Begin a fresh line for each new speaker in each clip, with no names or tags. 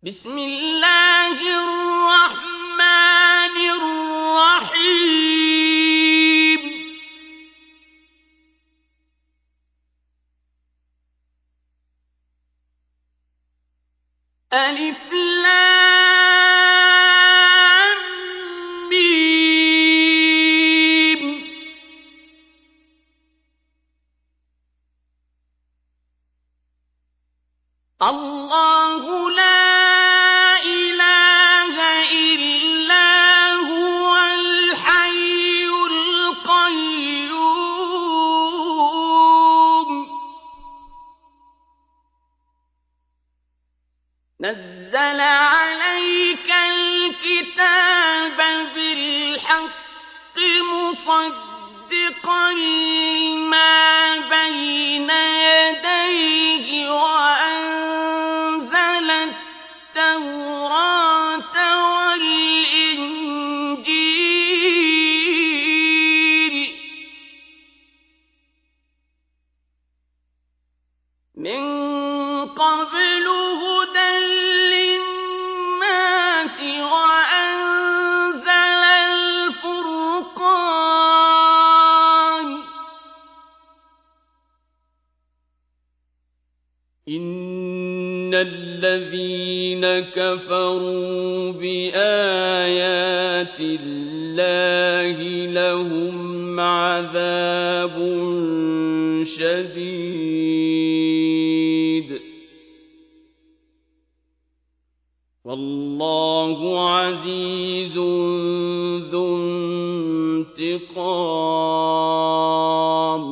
بسم الله الرحمن الرحيم ألف لام ميم الله لا نزل عليك الكتاب بالحق مصدقا لما بين يديه وأنزل التوراة والإنجيل من قبل هدى للناس وأنزل الفرقان إن الذين كفروا بآيات الله لهم عذاب شديد والله عزيز ذو انتقام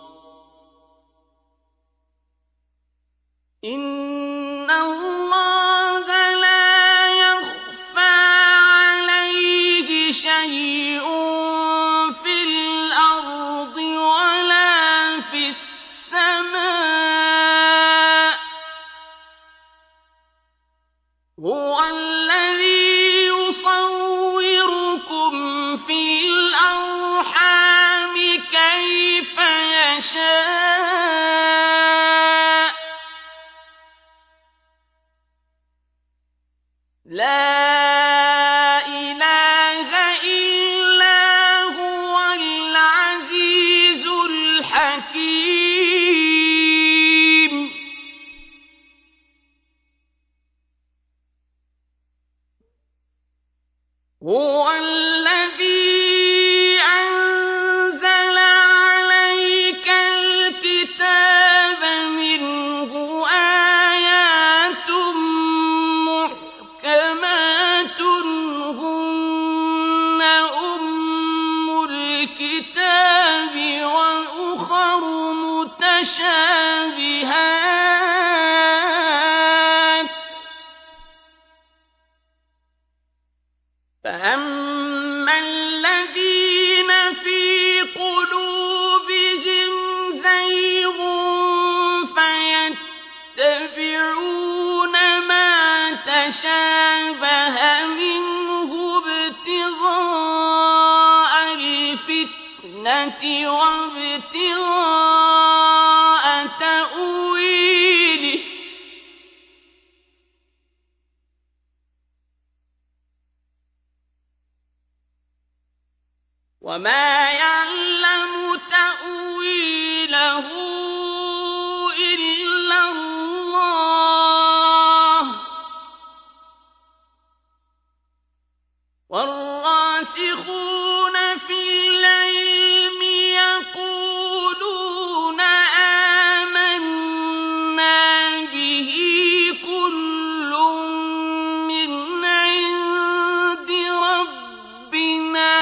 إن الله لا يخفى عليه شيء في الأرض ولا في السماء هو الذي يصوركم في الأرحام كيف يشاء لا إله إلا هو العزيز الحكيم هو الذي أنزل عليك الكتاب منه آيات محكمات هن أم الكتاب وأخر متشابهات فأما الذين في قلوبهم زيغ فيتبعون ما تشابه منه ابتغاء الفتنة وابتغاء تأويله وما يعلم تأويله إلا الله والراسخون في العلم يقولون آمنا به كل من عند ربنا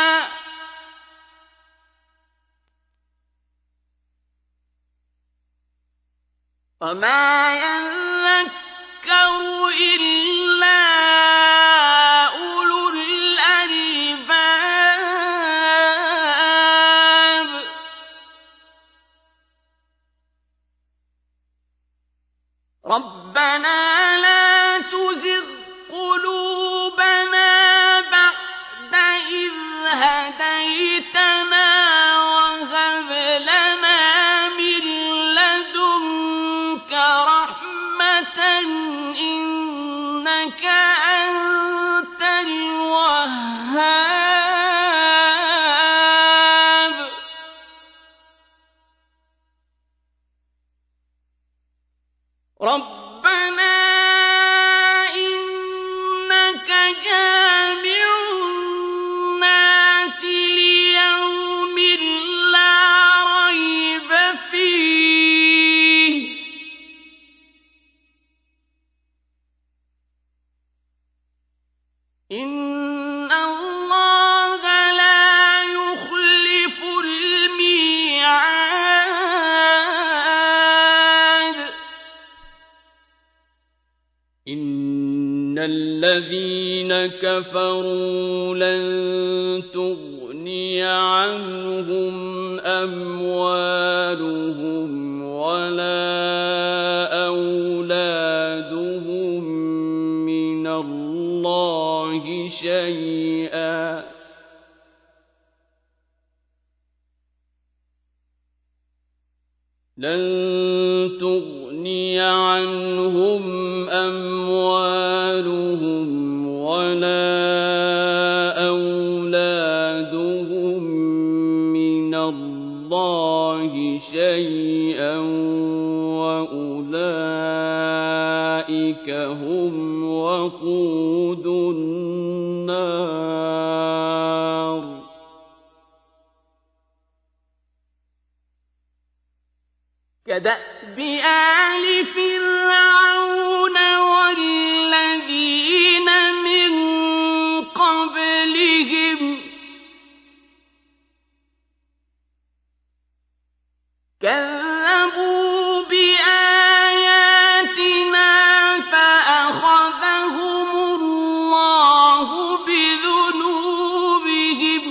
وما يذكر إلا أولو الألباب ربنا لا تزغ قلوبنا بعد إذ هديتنا وهب لنا من لدنك رحمة إنك إِنَّكَ أَنتَ الْوَهَّابُ رَبَّنَا إِنَّكَ جَامِعُ النَّاسِ لِيَوْمٍ لَّا رَيْبَ فِيهِ إِنَّ اللَّهَ لَا يُخْلِفُ الْمِيعَادَ إِنَّ الَّذِينَ كَفَرُوا لَن تُغْنِيَ عَنْهُمْ أَمْوَالُهُمْ وَلَا أَوْلَادُهُم مِّنَ اللَّهِ شَيْئًا لَّن تُغْنِيَ عَنْهُمْ أَمْوَالُهُمْ وَلَا أَوْلَادُهُم مِّنَ اللَّهِ شَيْئًا وَأُولَٰئِكَ هُمْ وَقُودُ النَّارِ كَدَأْبِ آلِ فِرْعَوْنَ وَالَّذِينَ مِن قَبْلِهِمْ كَذَّبُوا بِآيَاتِنَا فَأَخَذَهُمُ اللَّهُ بِذُنُوبِهِمْ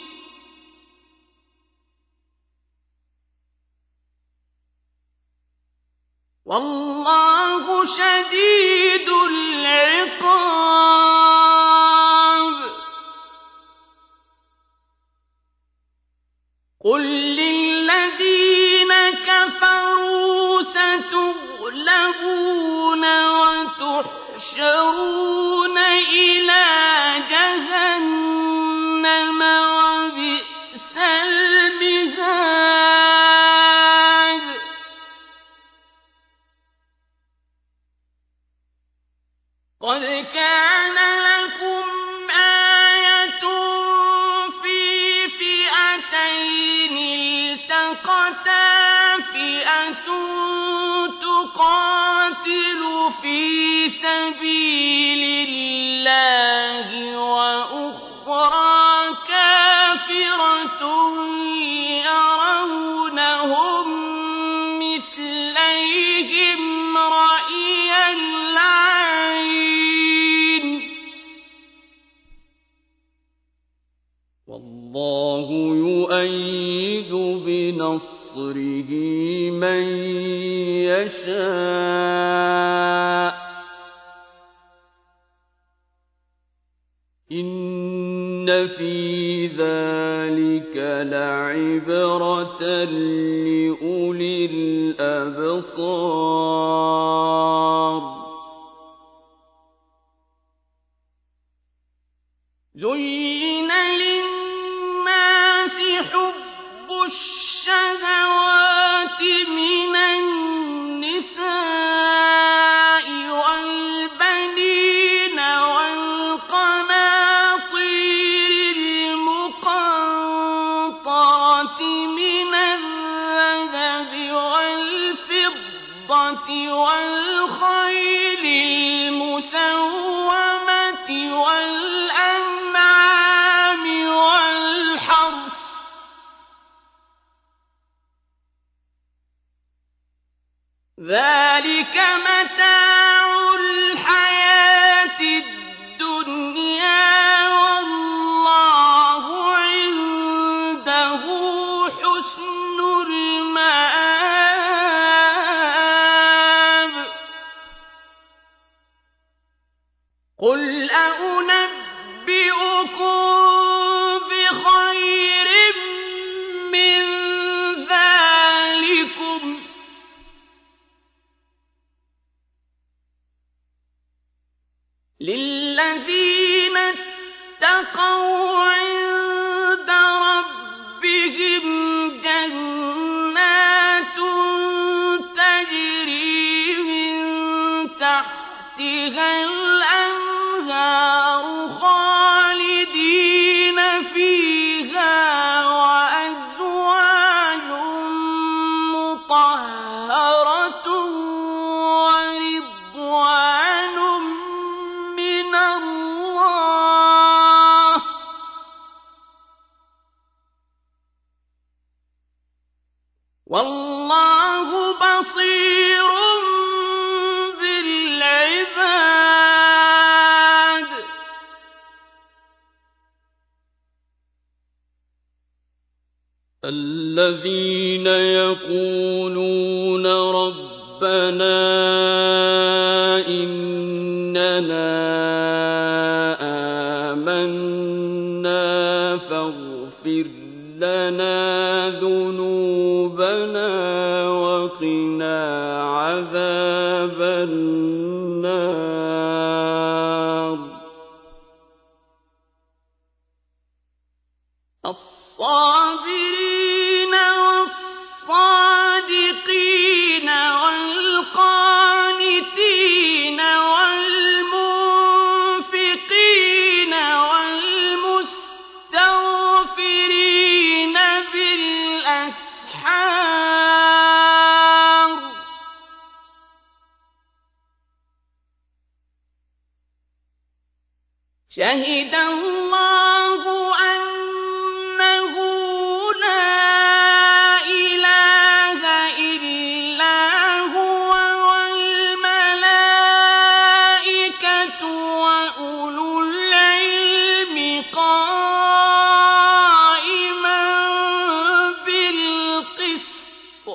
وَاللَّهُ شَدِيدُ الْعِقَابِ قُل لِّلَّذِينَ كَفَرُوا سَتُغْلَبُونَ وَتُحْشَرُونَ إِلَىٰ جَهَنَّمَ وَبِئْسَ الْمِهَادُ قَدْ كَانَ لَكُمْ آيَةٌ فِي فِئَتَيْنِ الْتَقَتَا فِئَةٌ تُقَاتِلُ فِي سَبِيلِ اللَّهِ وَأُخْرَىٰ كَافِرَةٌ يَرَوْنَهُم مِّثْلَيْهِمْ رَأْيَ الْعَيْنِ وَاللَّهُ يُؤَيِّدُ بِنَصْرِهِ مَن يَشَاءُ ۗ إِنَّ فِي ذَٰلِكَ لَعِبْرَةً لِّأُولِي الْأَبْصَارِ زُيِّنَ لِلنَّاسِ حُبُّ الشَّهَوَاتِ مِنَ النِّسَاءِ وَالْبَنِينَ وَالْقَنَاطِيرِ الْمُقَنطَرَةِ مِنَ الذَّهَبِ وَالْفِضَّةِ وَالْخَيْلِ الْمُسَوَّمَةِ وَالْأَنْعَامِ وَالْحَرْثِ ۗ ذَٰلِكَ مَتَاعُ الْحَيَاةِ الدُّنْيَا ۖ وَاللَّهُ عِندَهُ حُسْنُ الْمَآبِ قُلْ أَؤُنَبِّئُكُم بِخَيْرٍ مِّن ذَٰلِكُمْ ۗ للذين اتقوا عند ربهم جنات تجري من تحتها الأنهار خالدين فيها وأزواج مطهرة ورضوان من الله والله بصير بالعباد الذين يقولون ربنا إننا آمنا فاغفر لنا ذنوبنا وقنا عذاب النار الصابرين والصادقين والقانتين والمنفقين والمستغفرين بالأسحار شهد الله أنه لا إله إلا هو والملائكة وأولو العلم قائما بالقسط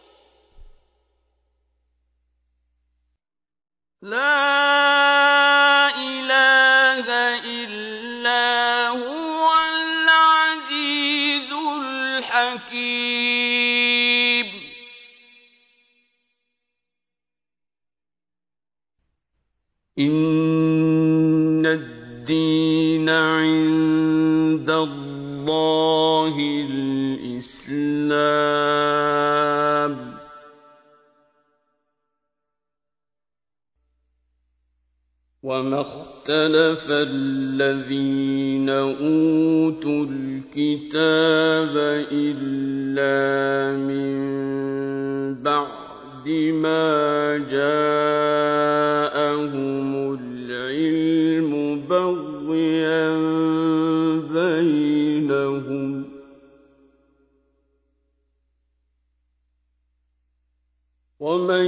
لا إله إلا هو العزيز الحكيم إن الدين عند الله الإسلام وما اختلف الذين أوتوا الكتاب إلا من بعد ما جاءهم العلم بغيا بينهم ومن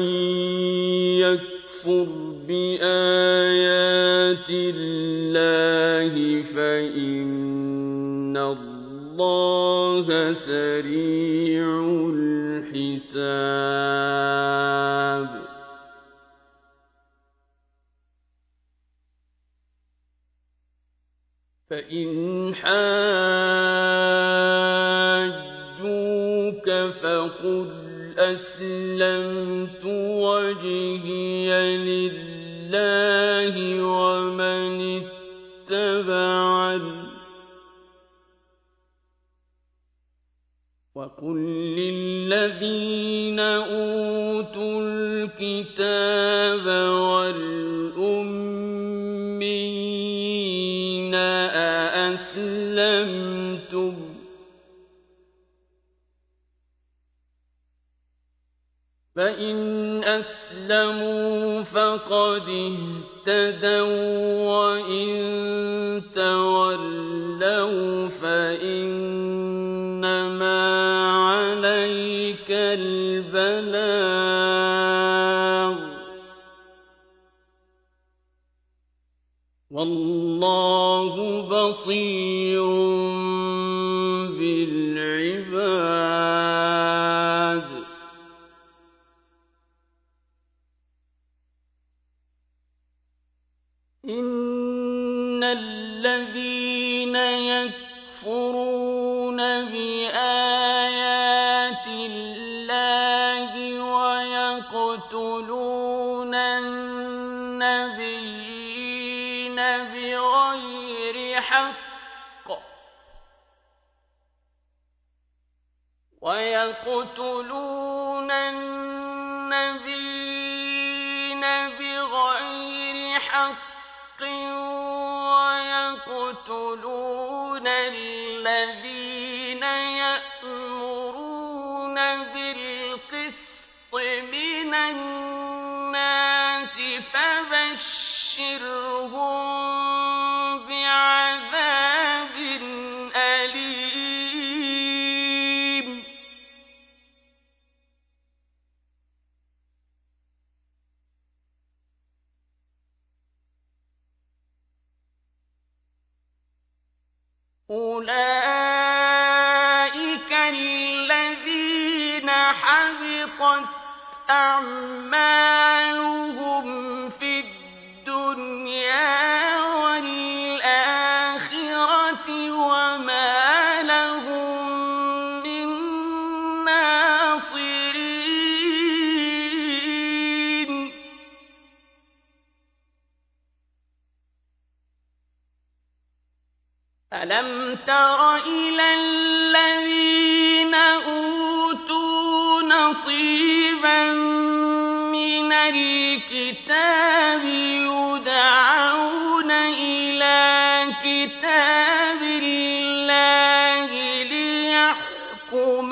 يكفر بآيات الله فإن الله سريع الحساب فإن حاجوك فقل أسلمت وجهي لله ومن اتبعني وقل للذين أوتوا الكتاب والأميين أأسلمتم فإن أسلموا فقد اهتدوا وإن تولوا فإنما عليك البلاغ والله بصير بالعباد إن الذين يكفرون بآيات الله ويقتلون النبيين بغير حق ويقتلون النبيين بغير حق ويقتلون الذين يأمرون بالقسط من الناس فبشرهم بعذاب أليم أولئك الذين حبطت أعمالهم في الدنيا والآخرة وما لهم من ناصرين ألم تر إلى الذين أوتوا نصيبا من الكتاب يدعون إلى كتاب الله ليحكم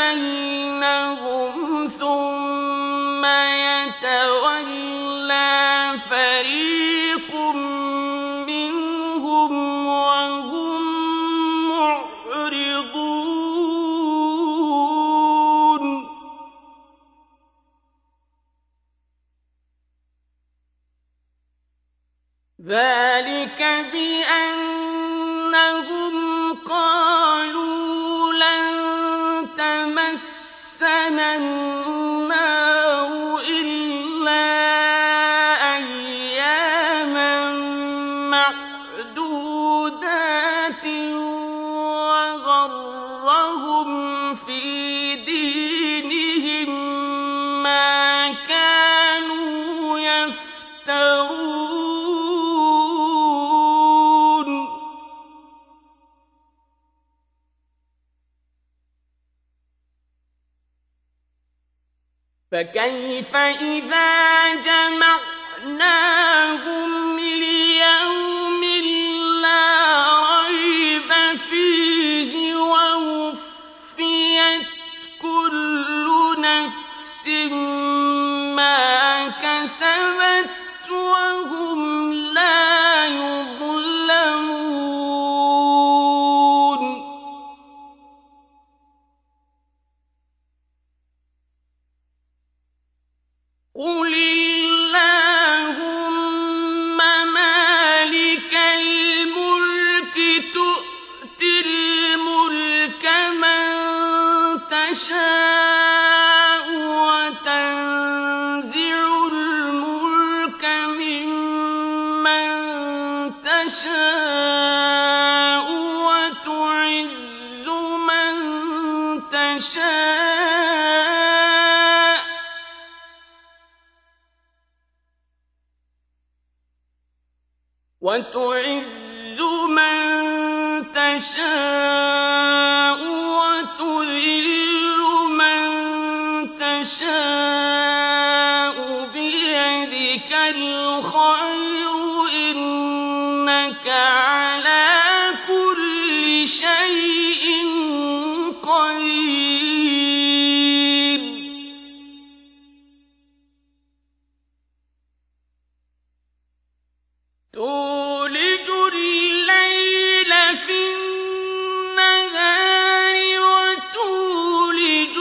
بينهم ثم يتولى فريق منهم وهم معرضون ذلك بأنهم قالوا لن تمسنا النار إلا أياما معدودات وغرهم في دينهم ما كانوا يفترون فكيف إذا جمعناهم ليوم لا ريب فيه ووفيت كل نفس ما كسبت وهم لا يظلمون قل اللهم مالك الملك تؤتي الملك من تشاء وتنزع الملك ممن تشاء وتعز من تشاء وتعز من تشاء وتذل من تشاء بيدك الخير إنك على كل شيء قدير تولج الليل في النهار وتولج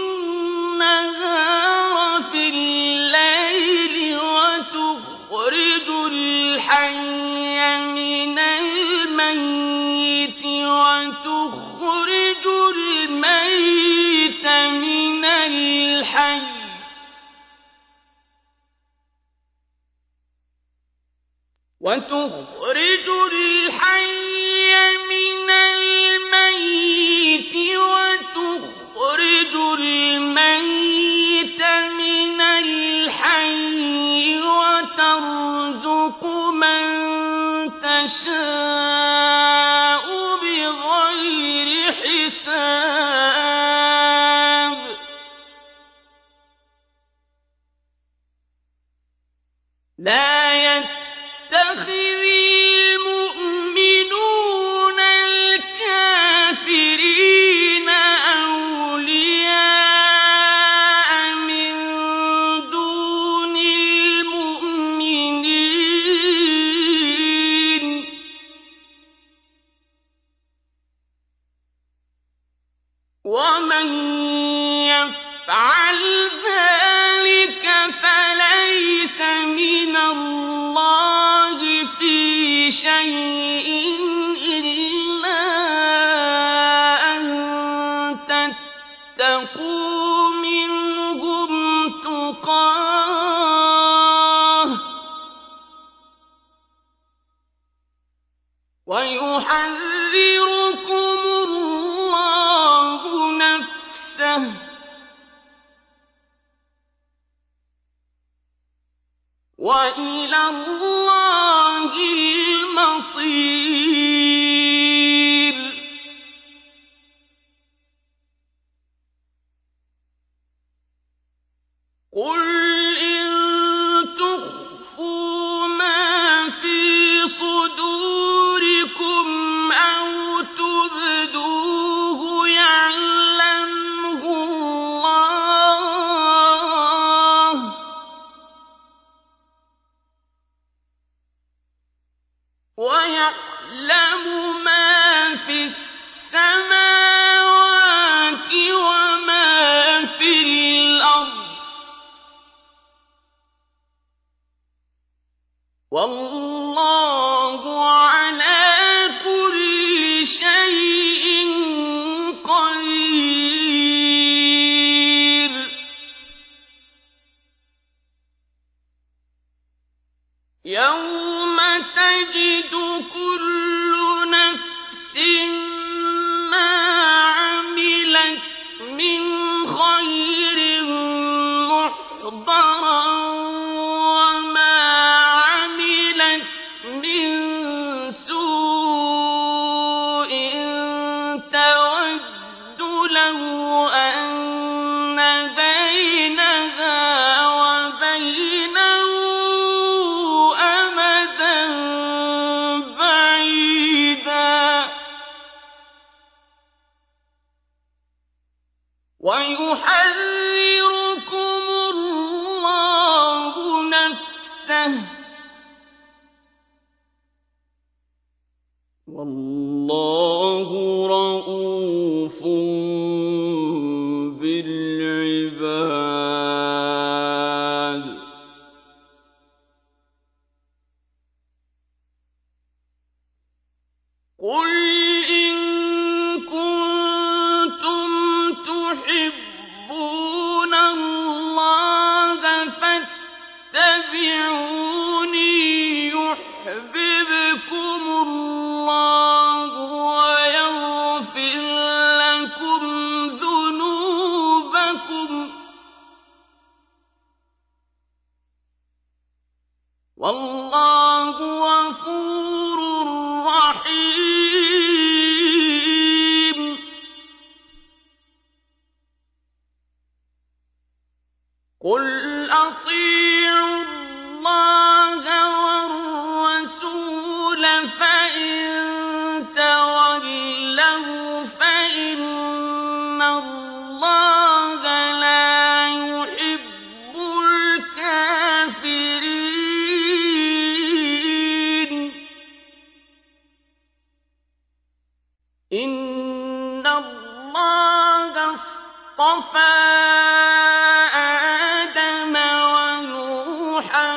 النهار في الليل وتخرج الحي من الميت وتخرج الميت من الحي وتخرج الحي من الميت وتخرج الميت من الحي وترزق من يَشَاءُ بِغَيْرِ حِسَابٍ لا يتخذ المؤمنون الكافرين أولياء من دون المؤمنين ومن يفعل ذلك فليس من الله في شيء إلا أن تتقوا منهم تقاه ويحذركم الله نفسه وإلى الله المصير قل إن تخفوا ما في صدوركم أو تبدوه يعلمه الله ويعلم ما في السماوات وما في الأرض والله على كل شيء قدير يوم تجد كل نفس ما عملت من خير محضرا وما عملت من سوء تود لو أن بينها وبينه أمدا بعيدا ويحذركم الله نفسه والله رءوف بالعباد قل إن كنتم تحبون الله فاتبعوني يحببكم الله ويغفر لكم ذنوبكم والله غفور رحيم قل أطيعوا الله والرسول فإن تولوا فإن الله لا يحب الكافرين إن الله اصطفى آدم ونوحا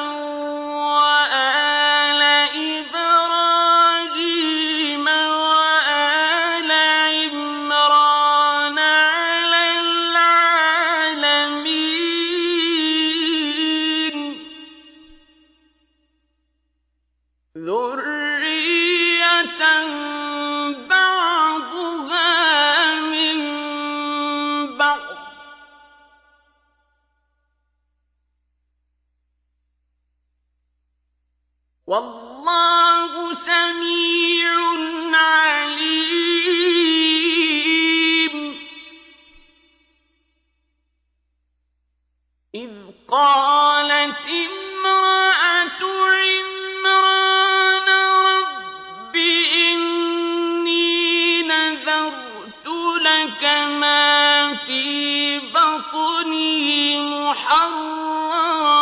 وآل إبراهيم وآل عمران على العالمين ذرية بعضها من بعض والله سميع عليم إذ قالت امرأة عمران رب إني نذرت لك ما في بطني محررا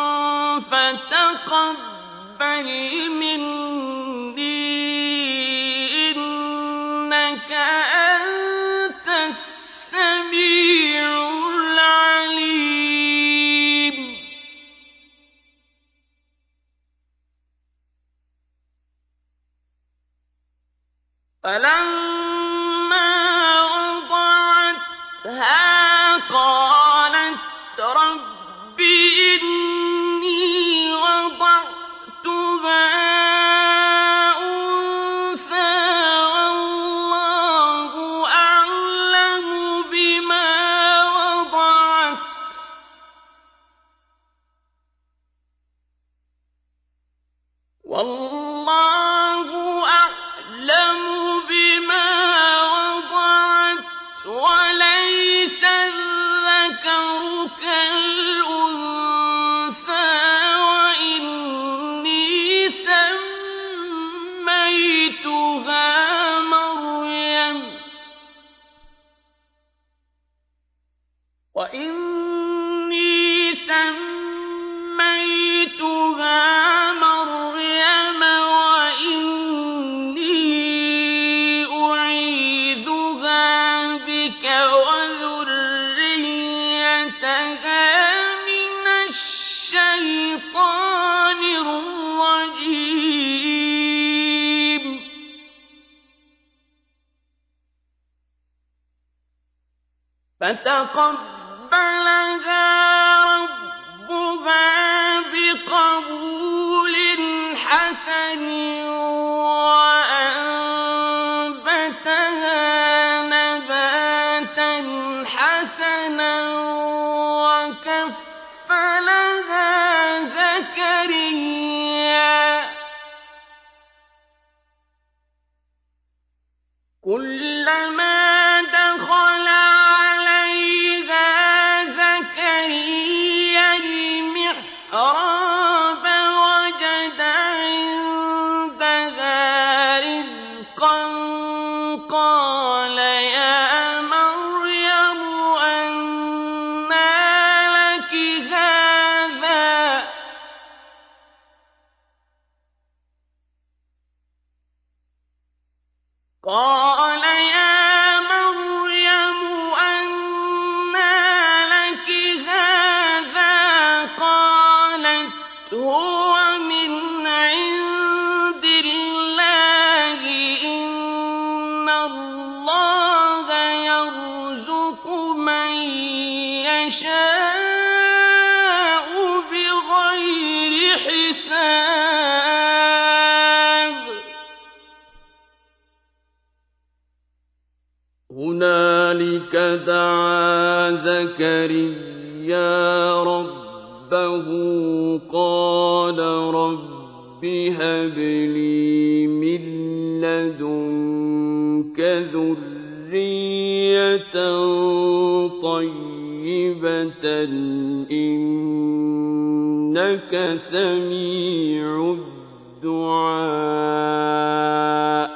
فتقبل مني إنك أنت السميع العليم فلما وضعتها قالت رب إني وضعتها أنثى والله أعلم بما وضعت وليس الذكر كالأنثى وإني سميتها مريم وإني أعيذها بك وذريتها من الشيطان الرجيم فتقبلها ربها بقبول حسن وأنبتها نباتا حسنا وكفلها زكريا كلما دخل عليها زكريا المحراب وجد عندها رزقا قال يا مريم أنى لك هذا قالت هو من عند الله إن الله يرزق من يشاء بغير حساب هنالك دعا زكريا ربه قال رب هب لي من لدنك ذرية طيبة إنك سميع الدعاء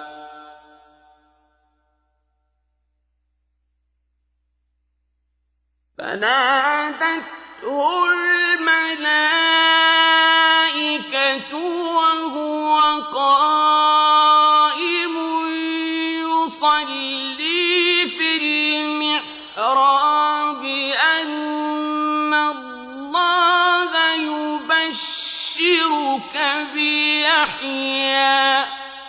فنادته الملائكة وهو قائم يصلي في المحراب أن الله يبشرك بيحيى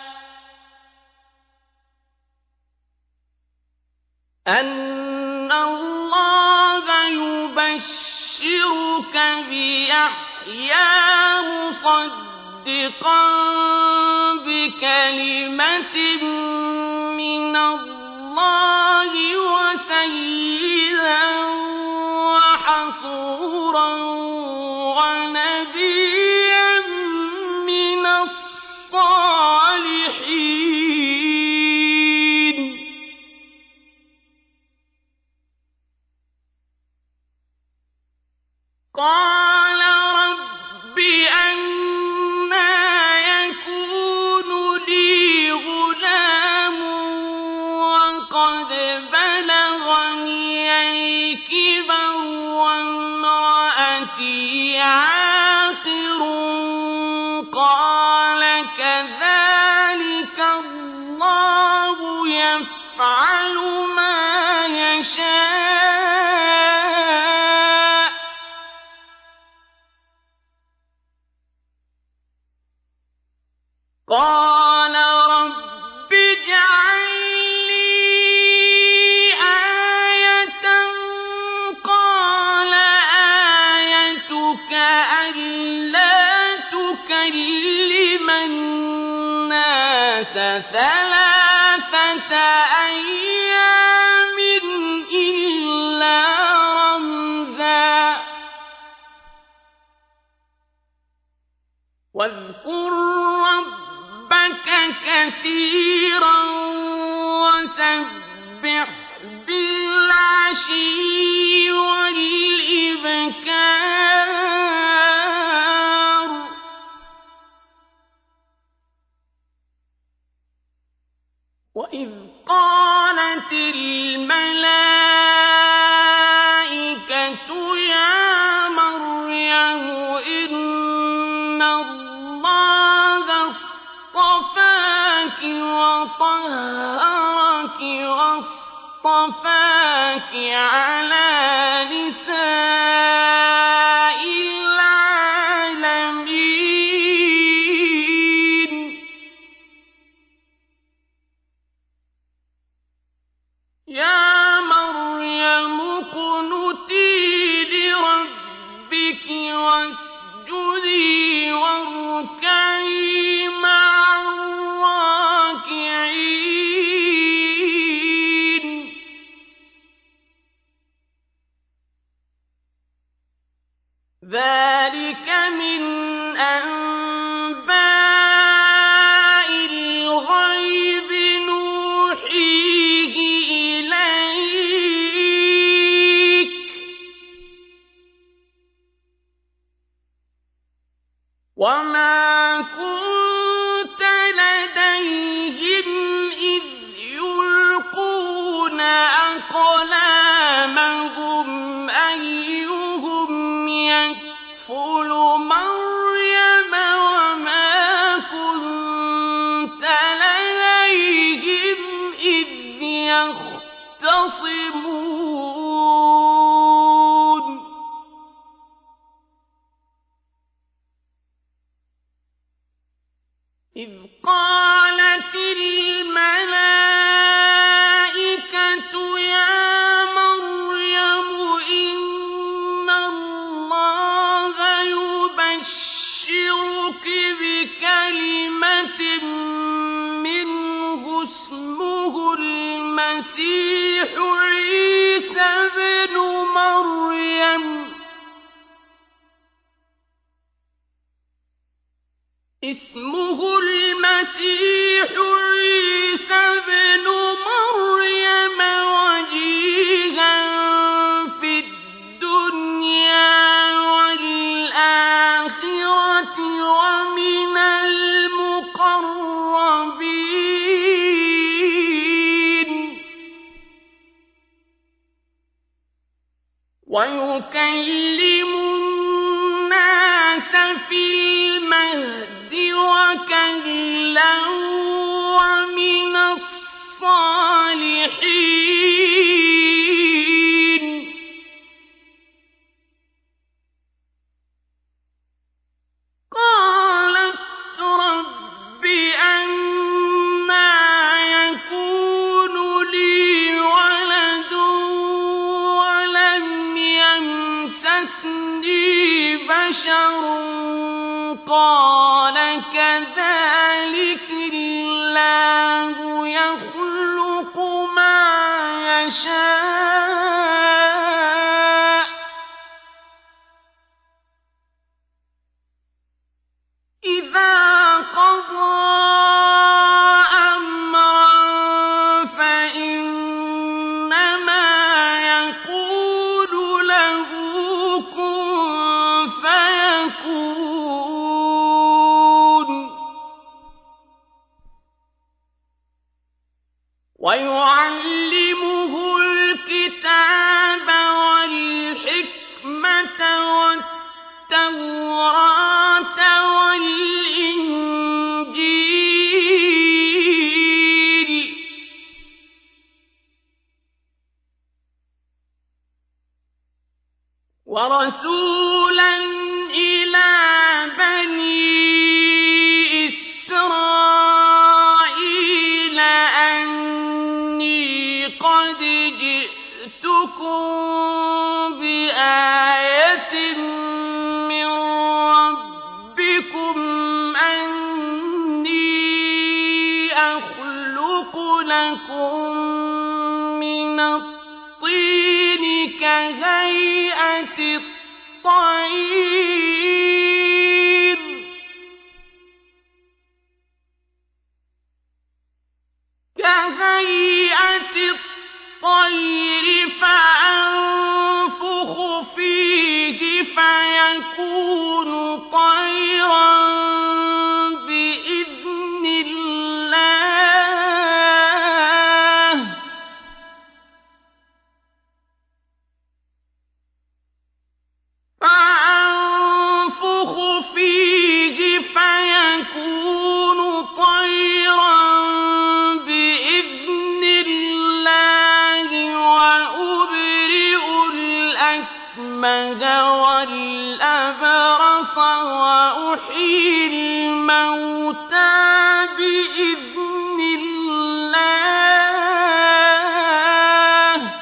مصدقا بكلمة من الله وسيدا وحصورا ونبيا من الصالحين كَذَٰلِكَ اللَّهُ يَفْعَلُ مَا يَشَاءُ قَالَ رَبِّ اجْعَل لِّي آيَةً قَالَ آيَتُكَ أَلَّا تُكَلِّمَ النَّاسَ ثَلَاثَةَ أَيَّامٍ إِلَّا رَمْزًا ۗ وَاذْكُر رَّبَّكَ كَثِيرًا وَسَبِّحْ بِالْعَشِيِّ وَالْإِبْكَارِ وَإِذْ قَالَتِ الْمَلَائِكَةُ يَا مَرْيَمُ إِنَّ اللَّهَ اصْطَفَاكِ وَطَهَّرَكِ وَاصْطَفَاكِ عَلَىٰ نِسَاءِ الْعَالَمِينَ يَا مَرْيَمُ اقْنُتِي لِرَبِّكِ وَاسْجُدِي وَارْكَعِي مَعَ الرَّاكِعِينَ ذَٰلِكَ مِنْ أَنبَاءِ الْغَيْبِ نُوحِيهِ إِلَيْكَ ۖ وَمَا كُنتَ لَدَيْهِمْ إِذْ يُلْقُونَ أَقْلَامَهُمْ أَيُّهُمْ يَكْفُلُ مَرْيَمَ وَمَا كُنتَ لَدَيْهِمْ إِذْ يَخْتَصِمُونَ إِذْ قَالَتِ الْمَلَائِكَةُ يَا مَرْيَمُ إِنَّ اللَّهَ يُبَشِّرُكِ بِكَلِمَةٍ مِّنْهُ اسْمُهُ الْمَسِيحُ عِيسَى ابْنُ مَرْيَمَ وَجِيهًا فِي الدُّنْيَا وَالْآخِرَةِ وَمِنَ الْمُقَرَّبِينَ وَيُكَلِّمُ النَّاسَ فِي الْمَهْدِ وَكَهْلًا وَمِنَ الصَّالِحِينَ قَالَتْ رَبِّ أَنَّىٰ يَكُونُ لِي وَلَدٌ وَلَمْ يَمْسَسْنِي بَشَرٌ قَالَ كَذَٰلِكِ اللَّهُ يَخْلُقُ مَا يَشَاءُ ۚ إِذَا قَضَىٰ أَمْرًا فَإِنَّمَا يَقُولُ لَهُ كُن فَيَكُونُ وَيُعَلِّمُهُ الْكِتَابَ وَالْحِكْمَةَ وَالتَّوْرَاةَ وَالْإِنجِيلَ رَسُولًا إِلَىٰ بَنِي إِسْرَائِيلَ أَنِّي قَدْ جِئْتُكُم بِآيَةٍ مِّن رَّبِّكُمْ أَنِّي أَخْلُقُ لَكُم مِّنَ الطِّينِ كَهَيْئَةِ الطَّيْرِ فَأَنفُخُ فِيهِ فَيَكُونُ طَيْرًا بِإِذْنِ اللَّهِ ۖ وَأُبْرِئُ الْأَكْمَهَ وَالْأَبْرَصَ وَأُحْيِي الْمَوْتَىٰ بِإِذْنِ اللَّهِ ۖ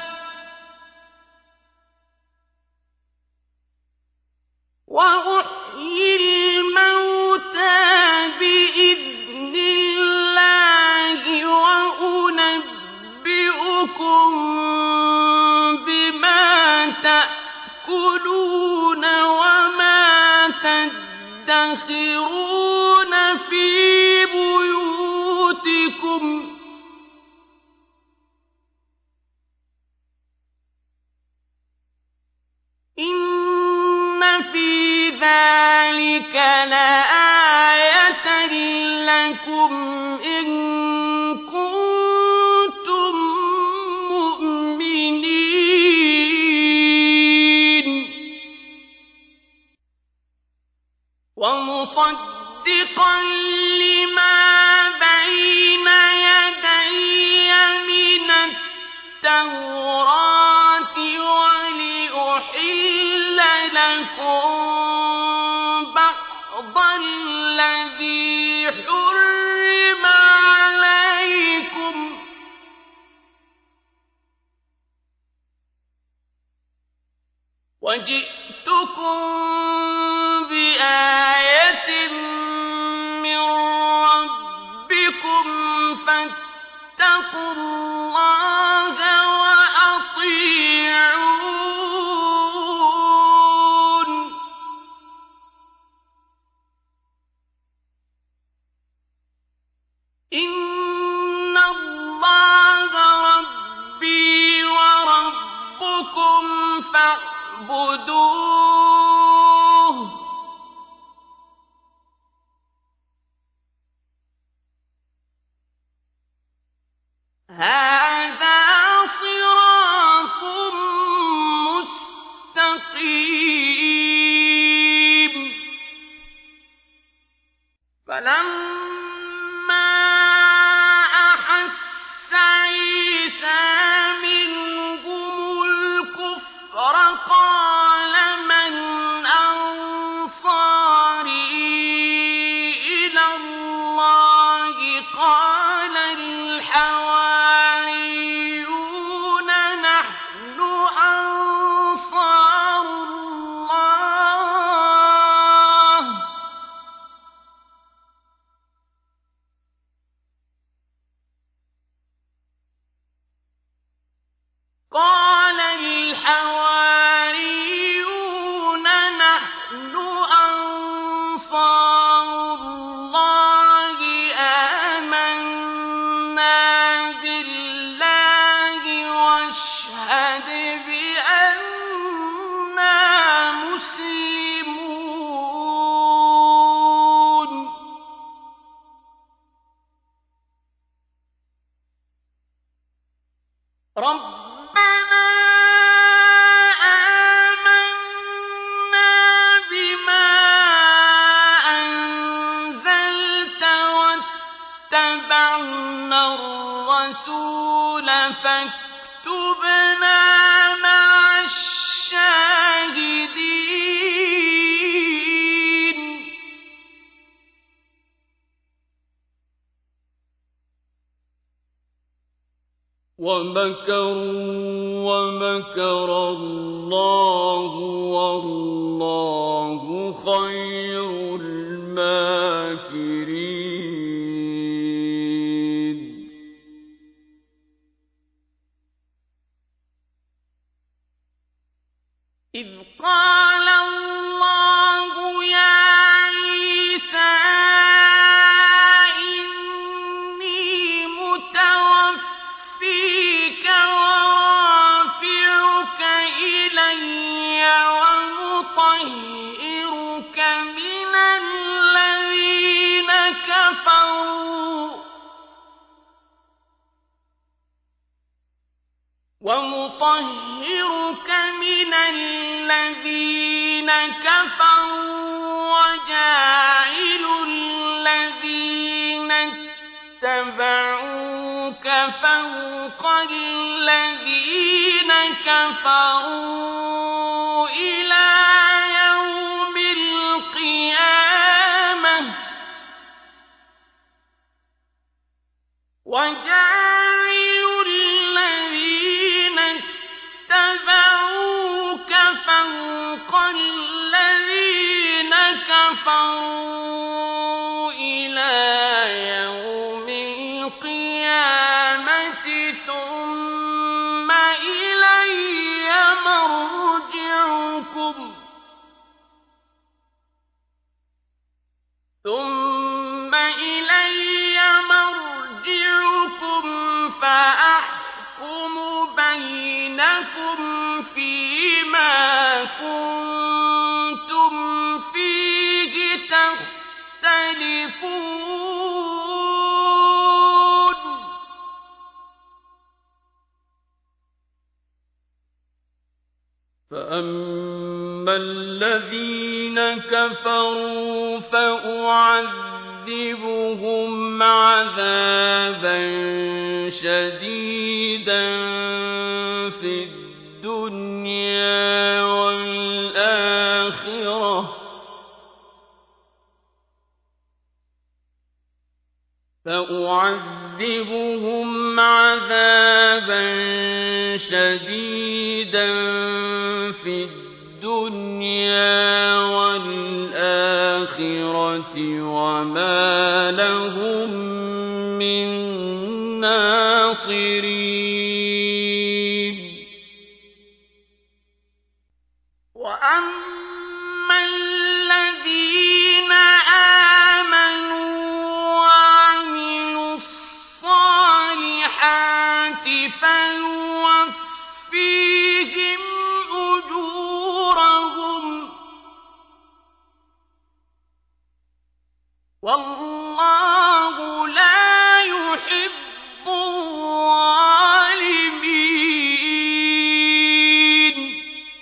وَأُنَبِّئُكُم بِمَا تَأْكُلُونَ وَمَا تَدَّخِرُونَ فِي بُيُوتِكُمْ ۚ إِنَّ فِي ذَٰلِكَ لَآيَةً لَّكُمْ إِن كُنتُم مُّؤْمِنِينَ وَمُصَدِّقًا لِّمَا بَيْنَ يَدَيَّ مِنَ التَّوْرَاةِ وَلِأُحِلَّ لَكُم بَعْضَ الَّذِي حُرِّمَ عَلَيْكُمْ ۚ وَجِئْتُكُم بِآيَةٍ مِّن رَّبِّكُمْ فَاتَّقُوا اللَّهَ وَأَطِيعُونِ ۚ إِنَّ اللَّهَ رَبِّي وَرَبُّكُمْ فَاعْبُدُوهُ ۚ هَٰذَا صِرَاطٌ مُّسْتَقِيمٌ. فَلَمَّا أَحَسَّ عِيسَىٰ مِنْهُمُ الْكُفْرَ قَالَ مَنْ أَنصَارِي إِلَى اللَّهِ ۖ قَالَ الْحَوَارِيُّونَ نَحْنُ أَنصَارُ اللَّهِ ۖ آمَنَّا بِاللَّهِ وَاشْهَدْ بِأَنَّا مُسْلِمُونَ. رَبَّنَا آمَنَّا بِمَا أَنزَلْتَ وَاتَّبَعْنَا الرَّسُولَ فَاكْتُبْنَا مَعَ الشَّاهِدِينَ. شاهدين
ومكروا ومكر الله والله خير الماكرين
إذ قال الله يا عيسى إني متوفيك ورافعك إلي ومطهرك من الذين كفروا وجاعل الذين اتبعوك فوق الذين كفروا إلى يوم القيامة وجاعل الذين اتبعوك فوق الذين كفروا إلى يوم القيامة ثم إلي مرجعكم فأحكم بينكم فيما كنتم فيه تختلفون
فأما الذين كفروا فأعذبهم عذابا شديدا في الدنيا والآخرة وما لهم من ناصرين
وأما الذين آمنوا وعملوا الصالحات فيوفيهم أجورهم والله لا يحب الظالمين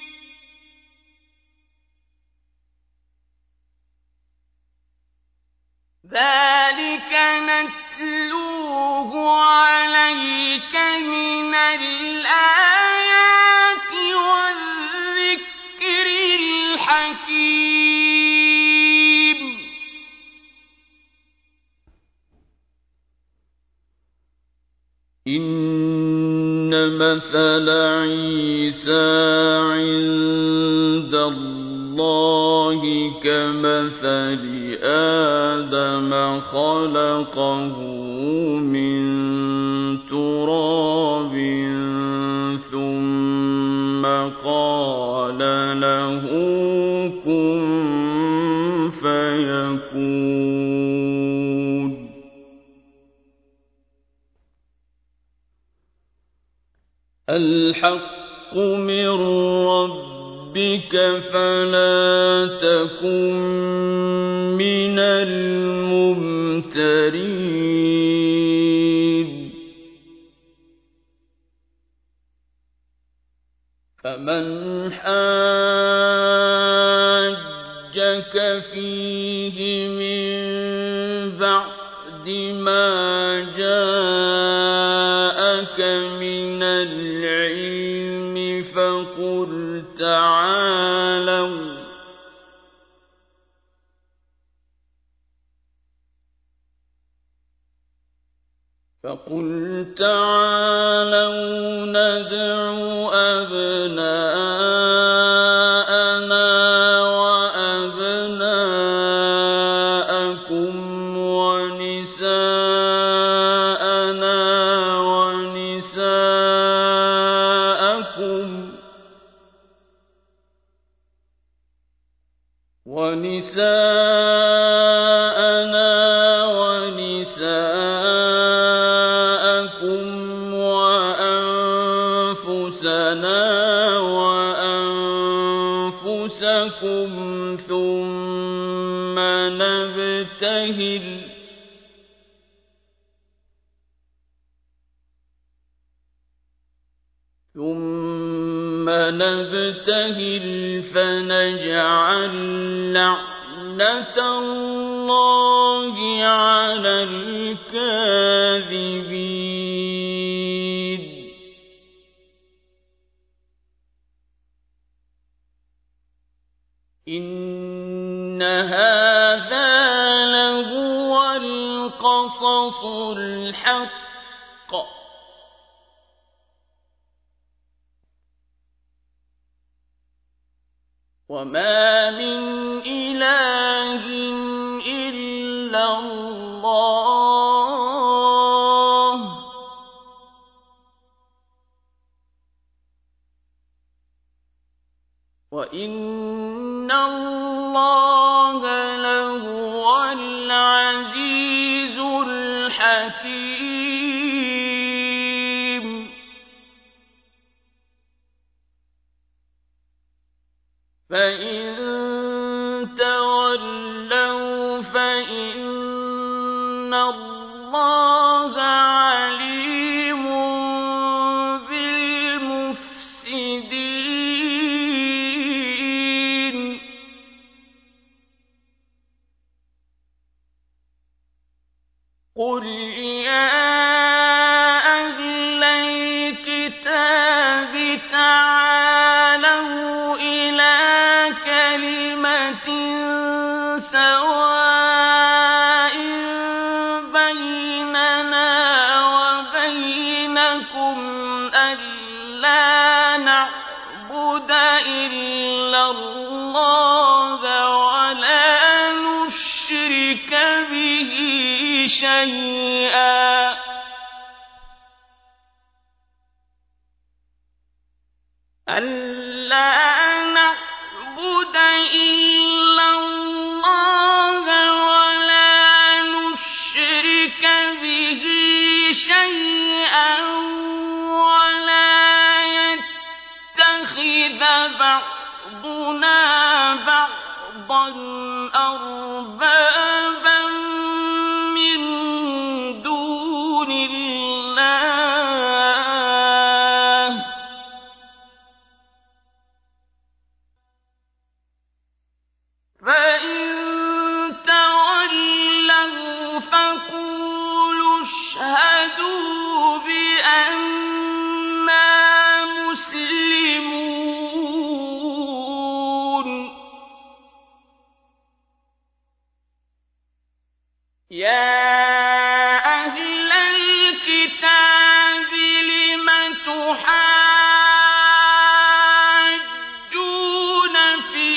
ذلك نتلوه عليك من الآيات والذكر الحكيم
إن مثل عيسى عند الله كمثل آدم خلقه من تراب ثم قال له كن فيكون الحق من ربك فلا تكن من الممترين فمن حاجك فيه من بعد ما جاءك من العلم فقل تعالى فقل تعالوا ندع أبناءنا وأبناءكم ونساءنا ونساءكم وأنفسنا وأنفسكم ثم نبتهل فنجعل لعنة الله على الكاذبين إن هذا لهو القصص الحق وما من إله إلا الله وإن الله لهو العزيز الحكيم فإن تولوا فإن الله عليم بالمفسدين قل يا أهل الكتاب تعالوا إلى كلمة سواء بيننا وبينكم ألا نعبد إلا الله ولا نشرك به شيئا ولا يتخذ بعضنا بعضا أربابا من دون الله فإن تولوا فقولوا اشهدوا بأننا مسلمون يا أهل الكتاب لم تحاجون في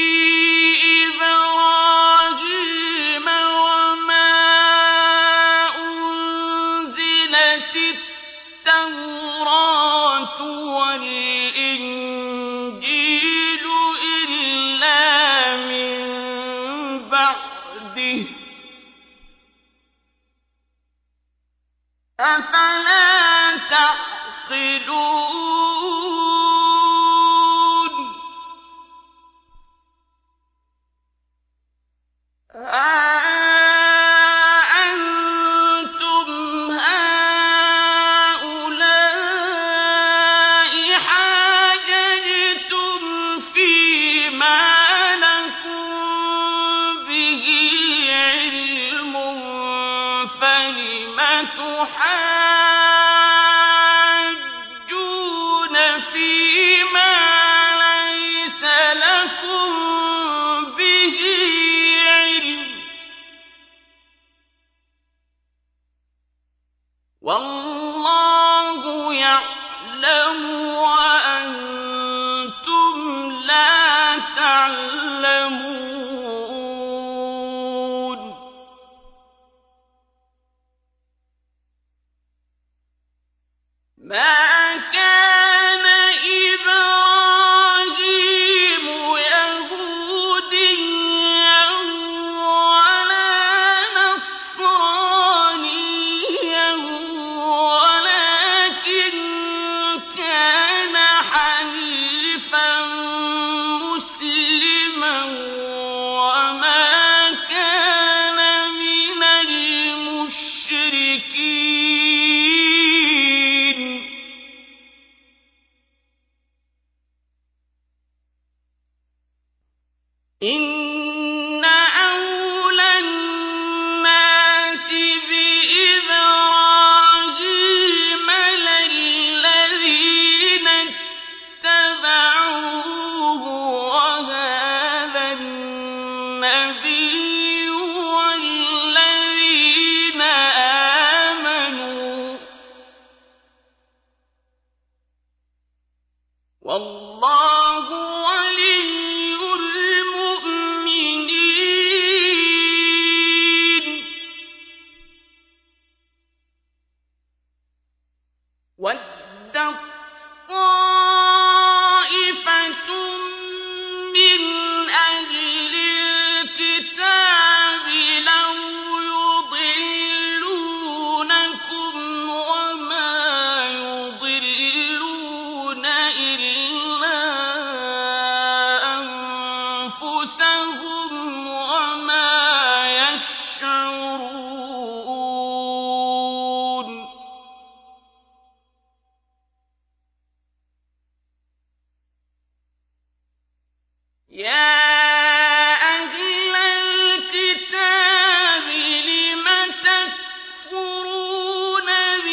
إبراهيم وما أنزلت التوراة والإنجيل إلا من بعده أفلا تعقلون أنتم هؤلاء حاججتم فيما لكم به علم فلم تحاجون فيما ليس لكم به علم والله يعلم وأنتم لا تعلمون ما كان إبراهيم يهوديا ولا نصرانيا ولكن كان حنيفا مسلما وما كان من المشركين إن أولى الناس بإبراهيم للذين اتبعوه وهذا النبي والذين آمنوا والله ولي المؤمنين ودت طائفة من أهل الكتاب لو يضلونكم وما يضلون إلا أنفسهم وما يشعرون يا أهل الكتاب لم تكفرون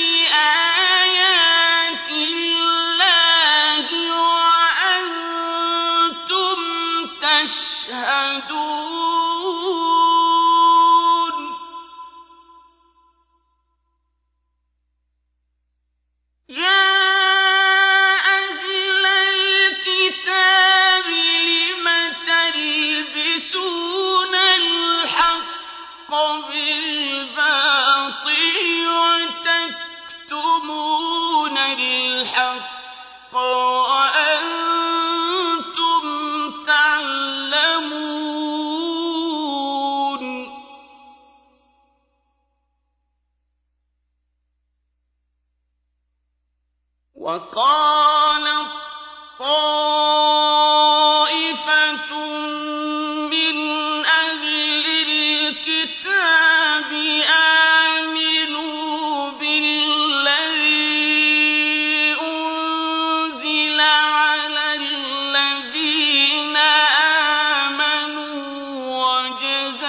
بآيات الله وأنتم تشهدون يا أهل الكتاب لم تلبسون الحق بالباطل وتكتمون الحق وأنتم تعلمون وقالت طائفة من أهل الكتاب آمنوا بالذي أنزل على الذين آمنوا وجه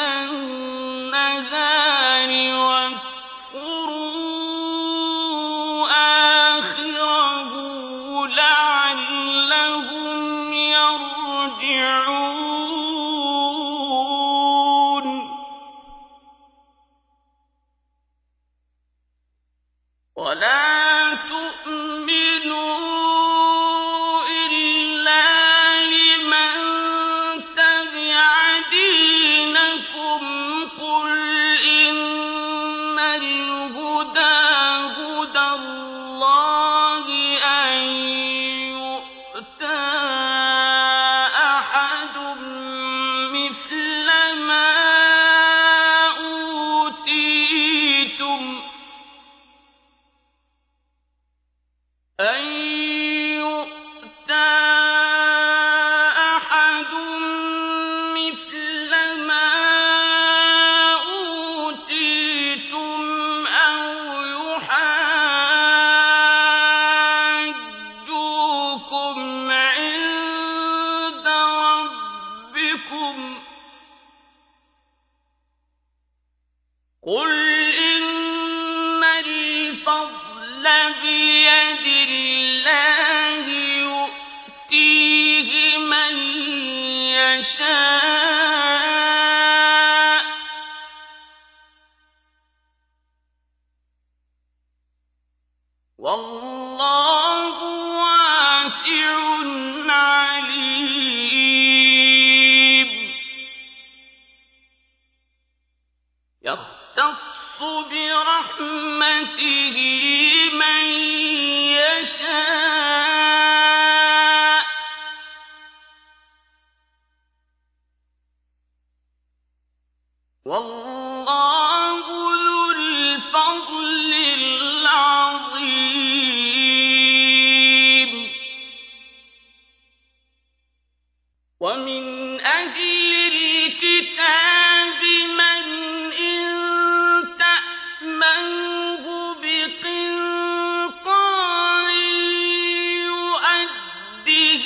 النهار واكفروا آخره لعلهم يرجعون ولا تؤمنوا إلا لمن تبع دينكم قل إن الهدى هدى الله أن يؤتى أحد مثل ما أوتيتم أن يؤتى أحد مثل ما أوتيتم أو يحاجوكم عند ربكم قل إن الفضل بيد الله يؤتيه من يشاء والله واسع عليم يختص برحمته من يشاء والله ذو الفضل العظيم ومن أهل الكتاب من إن تأمنه بقنطار يؤده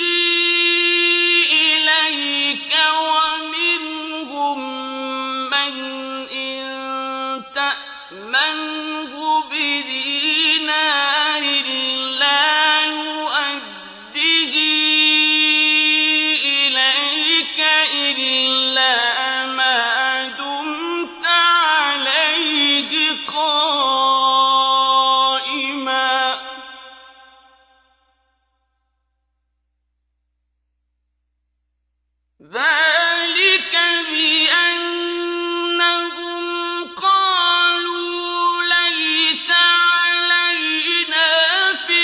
إليك ومنهم من إن تأمنه بدينار لا يؤده إليك إلا ما دمت عليه قائما ذلك بأنهم قالوا ليس علينا في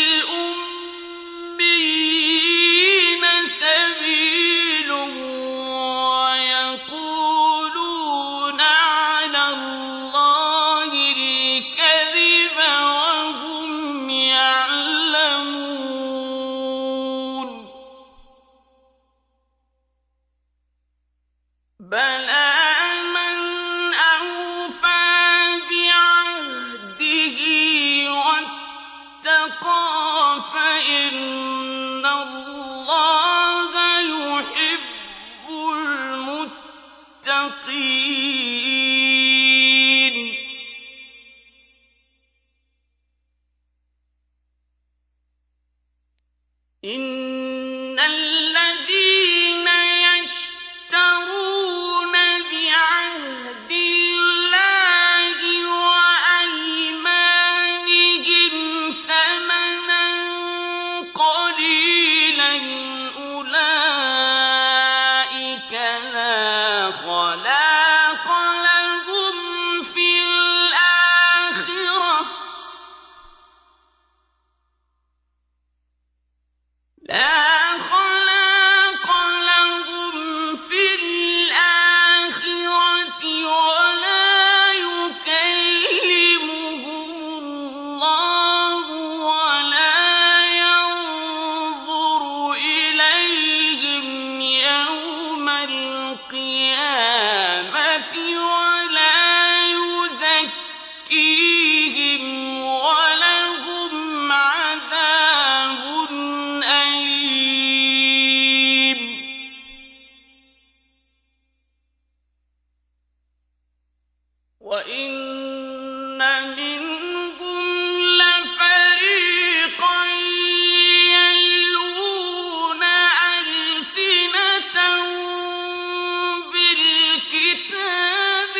الأميين سبيل ويقولون على الله الكذب وهم يعلمون بلى من أوفى بعهده واتقى فإن الله يحب المتقين إن الذين يشترون بعهد الله وأيمانهم ثمنا قليلا أولئك لا خلاق لهم في الآخرة لا خلاق لهم في الآخرة ولا يكلمهم الله ولا ينظر إليهم يوم القيامة ولا يزكيهم ولهم عذاب أليم وإن منهم لفريقا يلوون ألسنتهم بالكتاب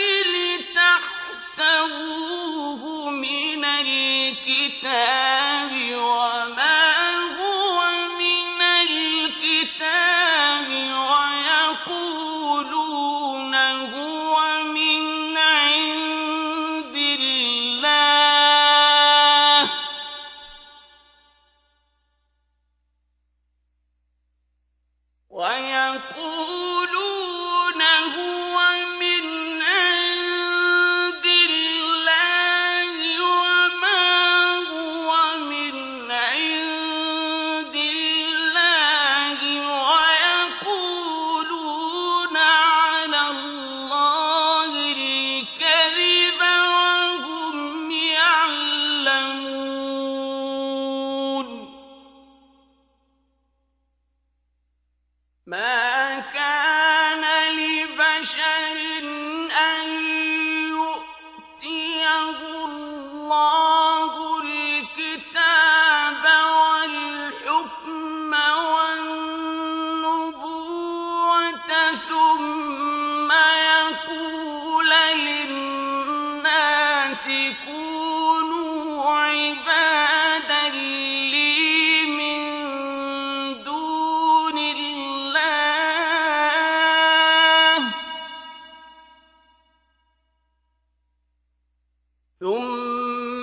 لتحسبوه من الكتاب وما هو من الكتاب ويقولون هو من عند الله ويقولون هو من عند الله وما هو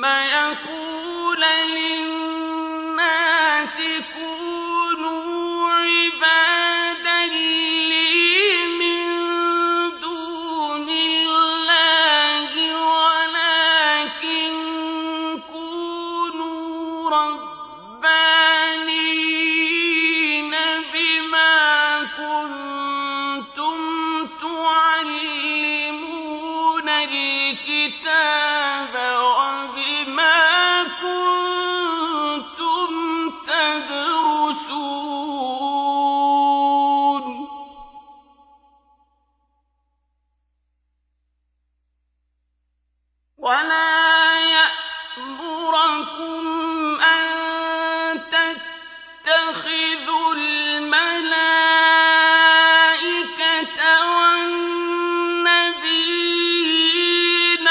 فيقول للناس كونوا عبادا لي من دون الله ولكن كونوا ربانيين بما كنتم تعلمون الكتاب وبما كنتم تدرسون ولا يأمركم أن تتخذوا الملائكة والنبيين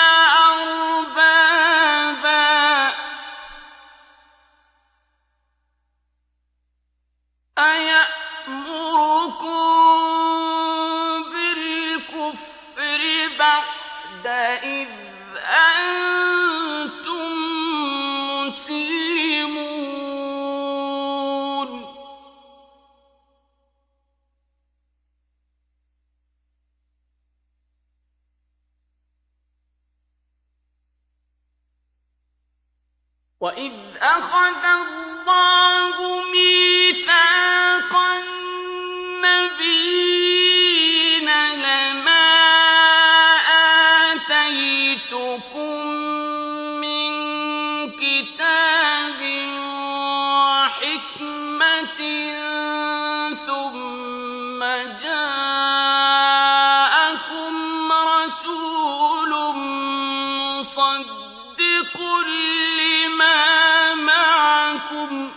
أربابا أيأمركم بالكفر بعد إذ أنتم مسلمون وإذ أخذ الله ميثاق النبيين لما آتيتكم من كتاب وحكمة ثم جاءكم رسول مصدق لما معكم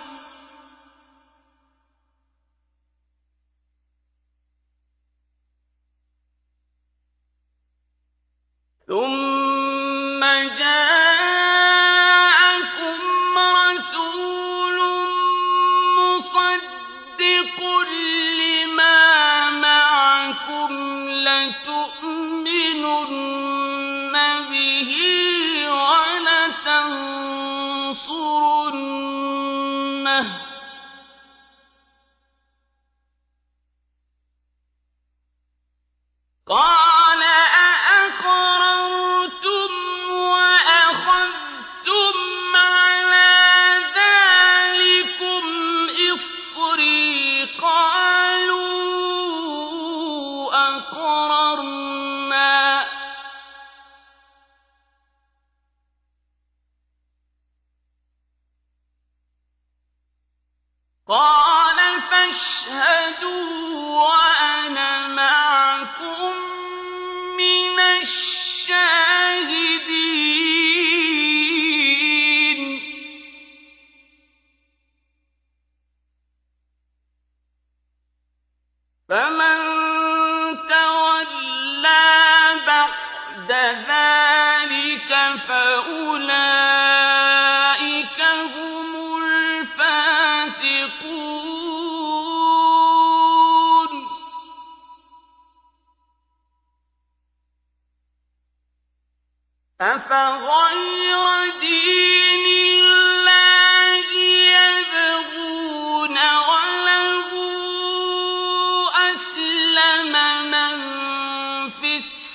لتؤمنن به ولتنصرنه قال أأقررتم وأخذتم على ذلكم إصري قالوا أقررنا قال فاشهدوا وأنا معكم من الشاهدين فمن تولى بعد ذلك فأولئك هم الفاسقون أفغير دين الله يبغون وله أسلم من في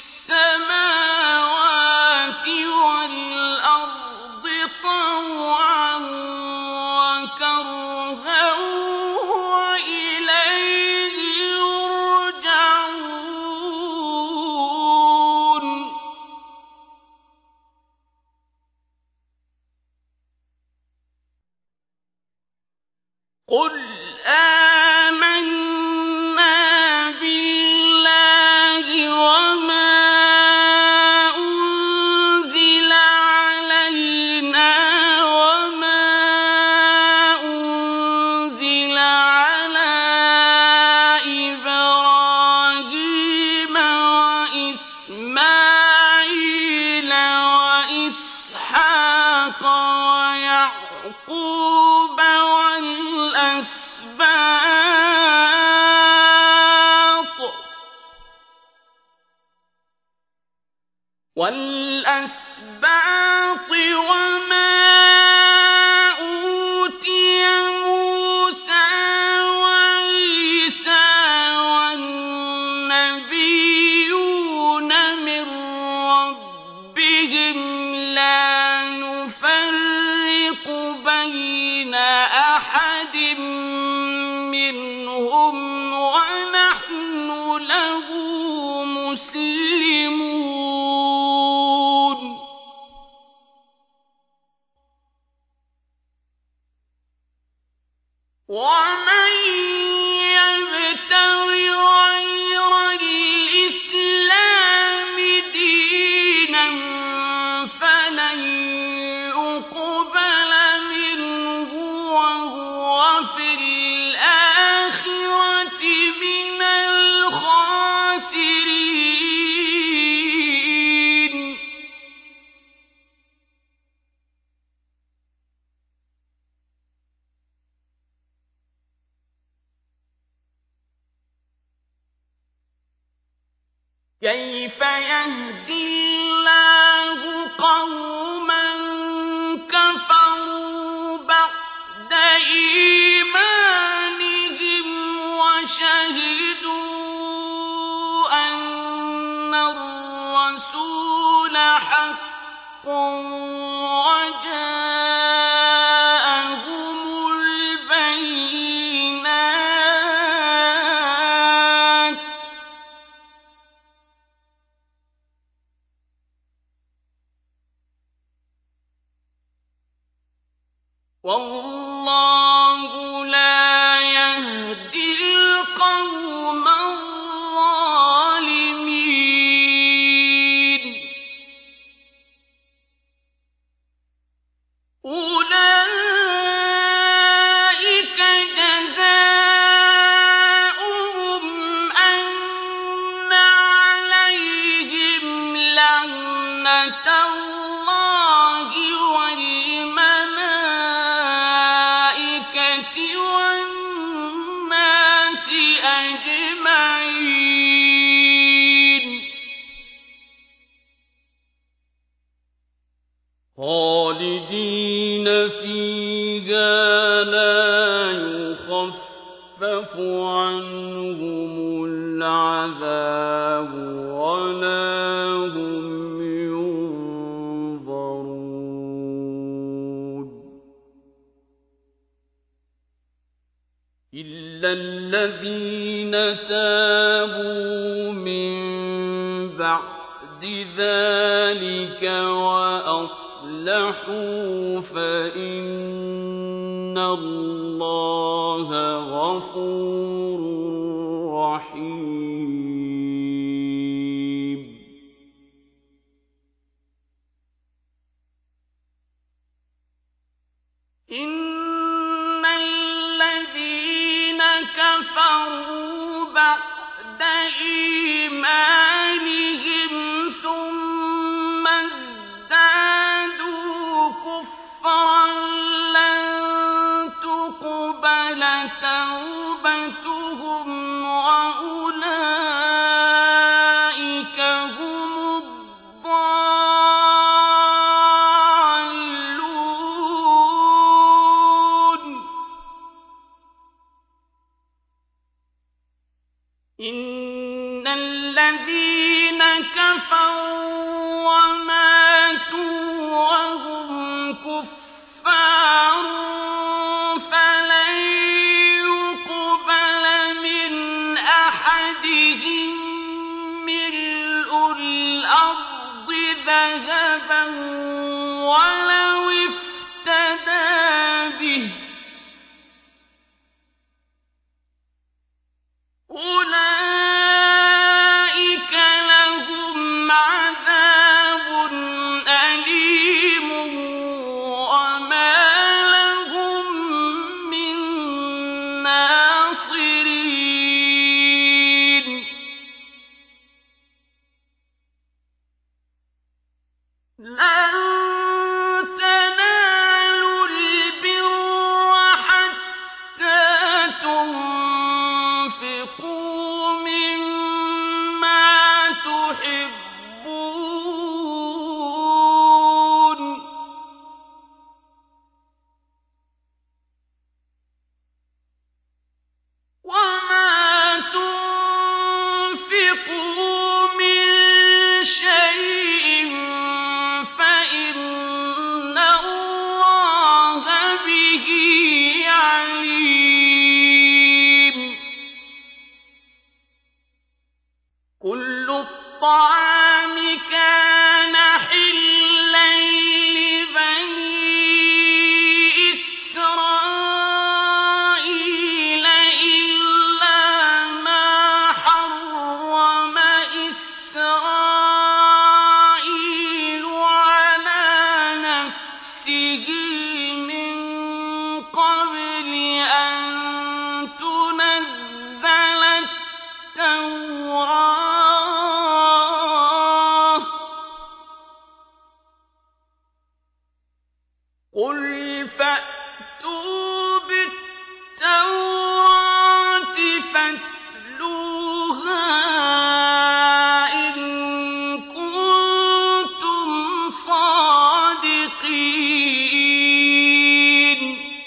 السماوات والأرض طوعا وكرها وإليه يرجعون قل آمنا بالله وما أنزل علينا وما أنزل على إبراهيم وإسماعيل وإسحاق ويعقوب والأسباط وما
ومن يبتغ غير الإسلام دينا فلن يقبل منه وهو في الآخرة من الخاسرين كيف يهدي الله قوما كفروا بعد إيمانهم وشهدوا أن الرسول حق وجاءهم البينات والله لا يهدي القوم الظالمين أولئك جزاؤهم أن عليهم لعنة الله والملائكة والناس أجمعين خالدين فيها لا يخفف عنهم العذاب ولا هم ينظرون إلا الذين تابوا من بعد ذلك وأصلحوا فإن الله غفور رحيم إن الذين كفروا بعد إيمانهم ثم ازدادوا كفرا لن تقبل توبتهم وأولئك هم الضالون إن الذين كفروا وماتوا وهم كفار فلن يقبل من أحدهم ملء الأرض ذهبا ولو افتدى به أولئك لهم عذاب أليم وما لهم من ناصرين لن بِهِ مِن قَبْلِ أَن تُنَزَّلَ التَّوْرَاةُ ۗ قُلْ فَأْتُوا بِالتَّوْرَاةِ فَاتْلُوهَا إِن كُنتُمْ صَادِقِينَ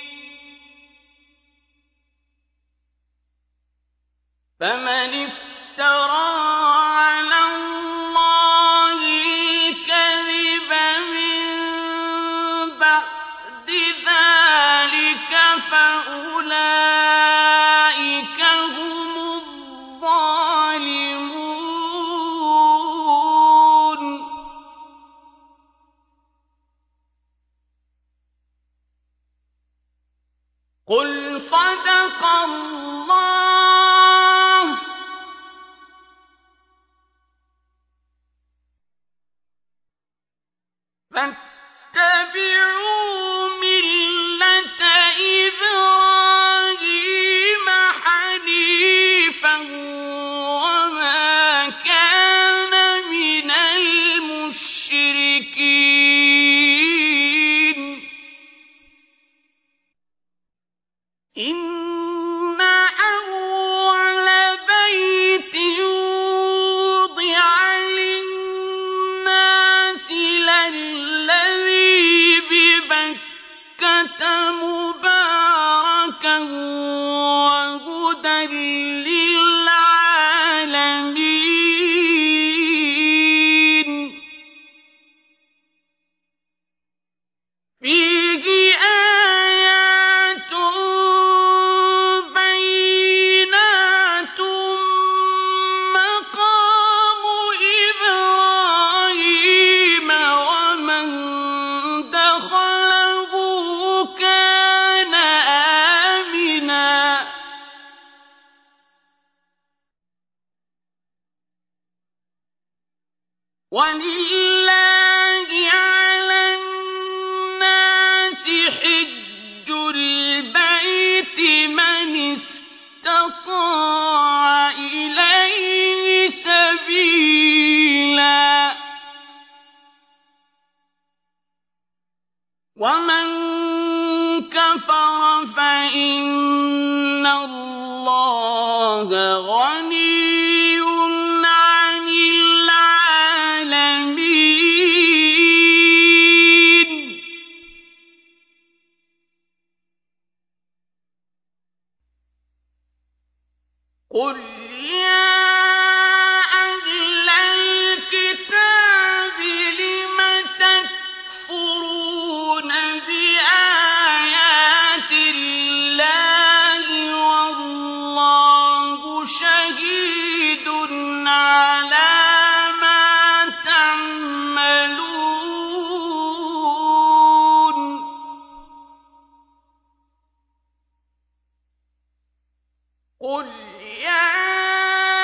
فَمَنِ افْتَرَىٰ عَلَى اللَّهِ الْكَذِبَ مِن بَعْدِ ذَٰلِكَ فَأُولَٰئِكَ هُمُ الظَّالِمُونَ قُلْ صَدَقَ اللَّهُ ۗ فَاتَّبِعُوا مِلَّةَ إِبْرَاهِيمَ حَنِيفًا وَمَا كَانَ مِنَ الْمُشْرِكِينَ إِنَّ أَوَّلَ بَيْتٍ وُضِعَ لِلنَّاسِ لَلَّذِي بِبَكَّةَ مُبَارَكًا وَهُدًى لِّلْعَالَمِينَ فِيهِ آيَاتٌ بَيِّنَاتٌ مَّقَامُ إِبْرَاهِيمَ ۖ وَمَن دَخَلَهُ كَانَ آمِنًا ۗ وَلِلَّهِ عَلَى النَّاسِ حِجُّ الْبَيْتِ مَنِ اسْتَطَاعَ إِلَيْهِ سَبِيلًا ۚ وَمَن كَفَرَ فَإِنَّ اللَّهَ غَنِيٌّ عَنِ الْعَالَمِينَ قُلْ يَا أَهْلَ الْكِتَابِ لِمَ تَكْفُرُونَ بِآيَاتِ اللَّهِ وَاللَّهُ شَهِيدٌ عَلَىٰ مَا تَعْمَلُونَ قُلْ يَا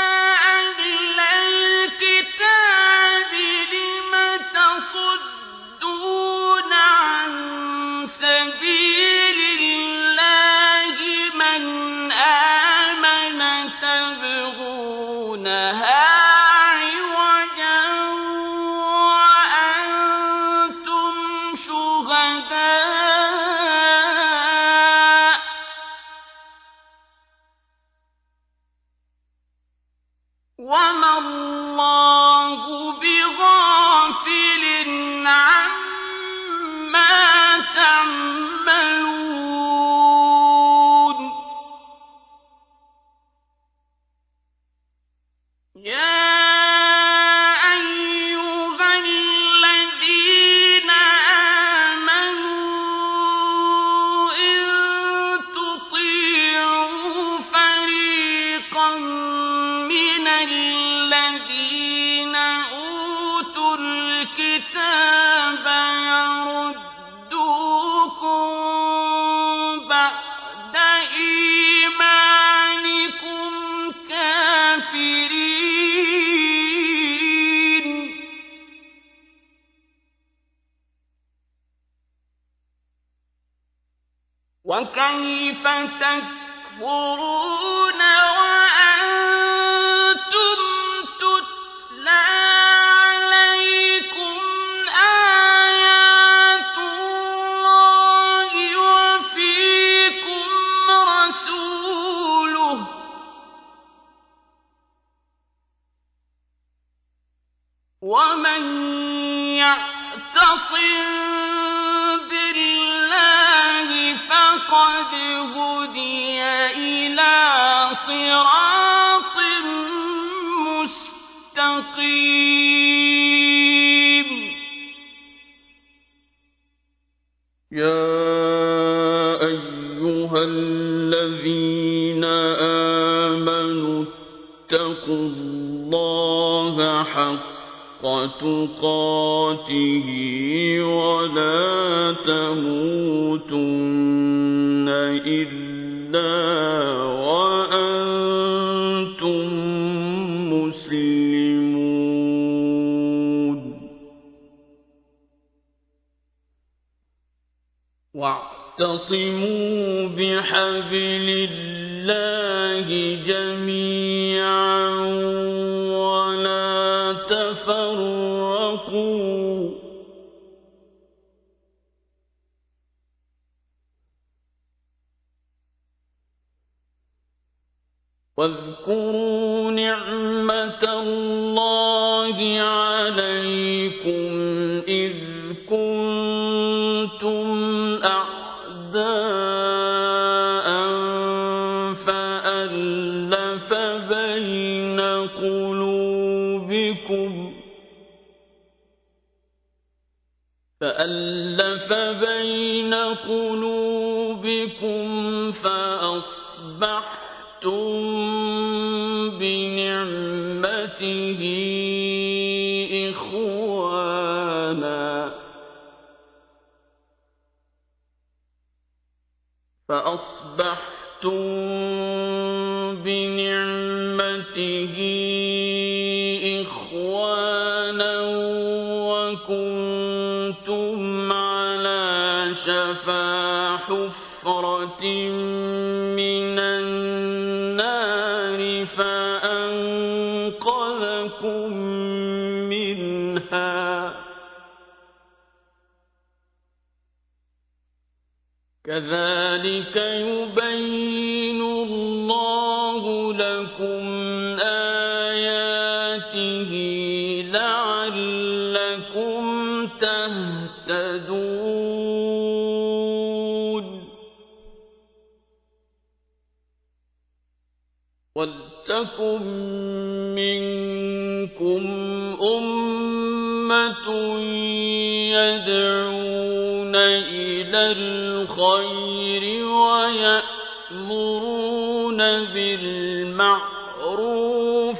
وكيف تكفرون وأنتم تتلى عليكم آيات الله وفيكم رسوله ومن يعتصم فقد هدي إلى صراط مستقيم
يا أيها الذين آمنوا اتقوا الله حق تقاته ولا تموتن إلا وأنتم مسلمون واعتصموا بحبل الله جميعا ولا تفرقوا واذكروا نعمة الله عليكم إذ كنتم أعداء فألف بين قلوبكم فأصبحتم بنعمته إخوانا وكنتم على شفا حفرة من النار فأنقذكم منها كذلك يبين الله لكم آياته لعلكم تهتدون ولتكن منكم أمة يدعون إلى الخير ويأمرون بالمعروف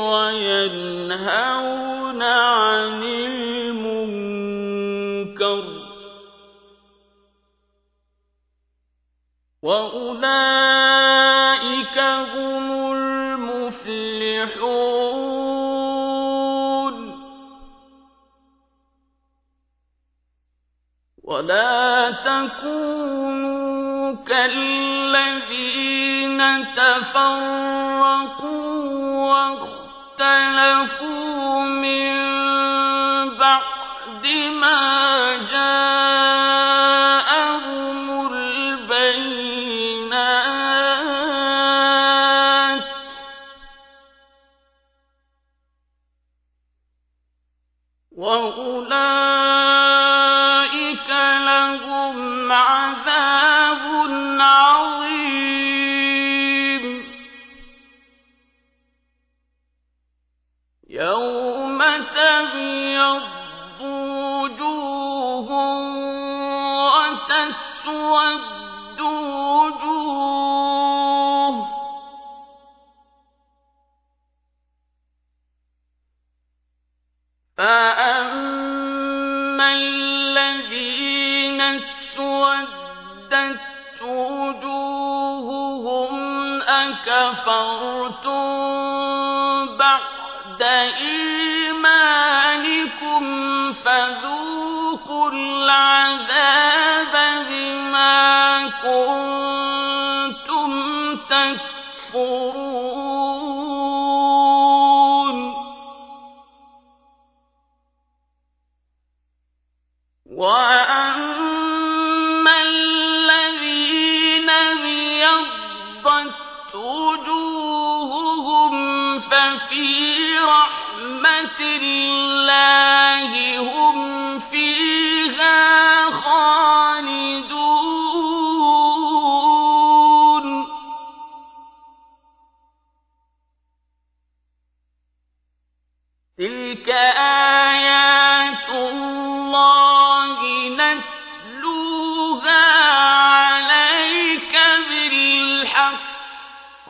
وينهون عن المنكر وأولئك هم المفلحون ولا تكونوا كالذين تفرقوا واختلفوا من بعد ما جاءهم البينات وأولئك لهم عذاب عظيم يوم تبيض وجوه وتسود وجوه فأما الذين اسودت وجوههم أكفرتم بعد إيمانكم فذوقوا العذاب بما
كنتم تكفرون وأما الذين ابيضت وجوههم ففي رحمة الله هم فيها خالدون تلك آيات الله نتلوها عليك بالحق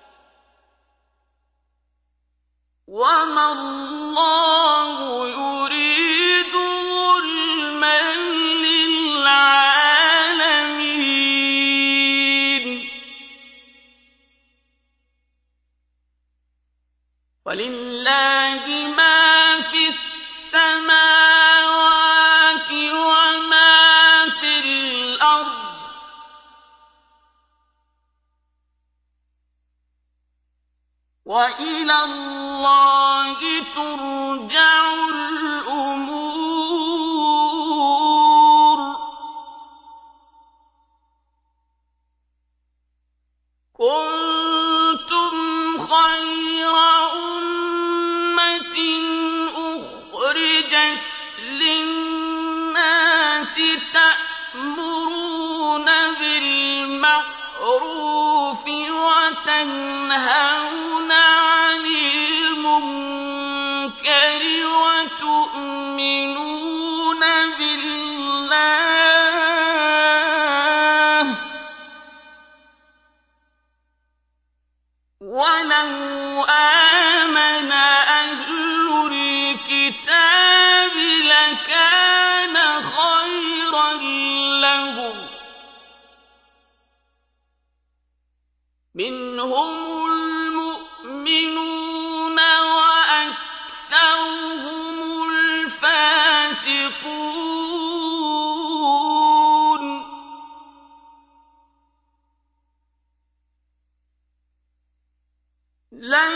وما الله يريد ظلما للعالمين ولله ما في السماوات وما في الأرض وإلى الله ترجع الأمور كنتم خير أمة أخرجت للناس تأمرون بالمعروف وتنهون عن المنكر وتؤمنون بالله ولو آمن أهل الكتاب لكان خيرا لهم منهم المؤمنون وأكثرهم الفاسقون لن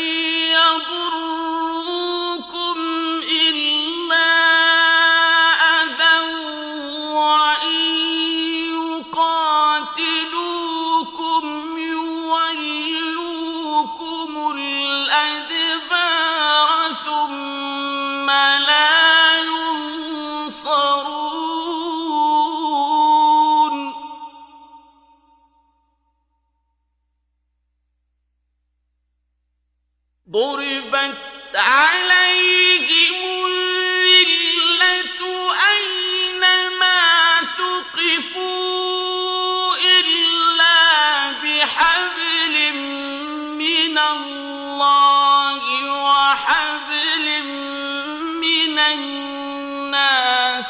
يضروكم إلا أذى وإن يقاتلوكم يولوكم الأدبار ثم لا ينصرون ضربت عليهم الذلة أينما ثقفوا إلا بحبل من الله وحبل من الناس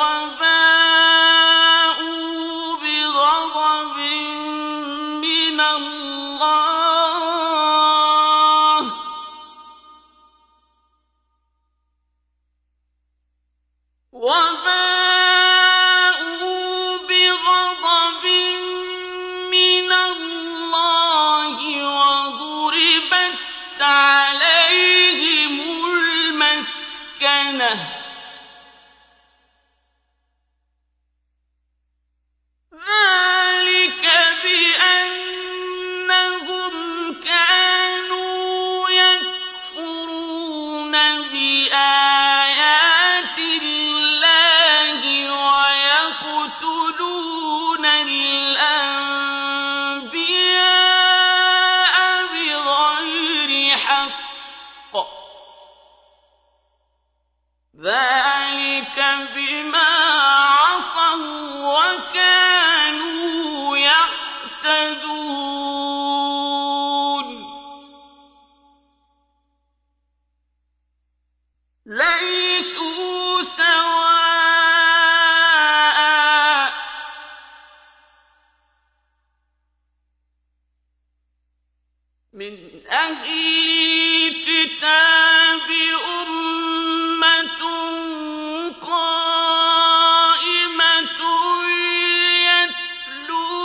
وباءوا بغضب من الله وضربت عليهم المسكنة ذلك بأنهم كانوا يكفرون بآيات الله ويقتلون الأنبياء بغير حق ذلك بما عصوا وكانوا يعتدون ليسوا سواء من أهل الكتاب أمة قائمة يتلون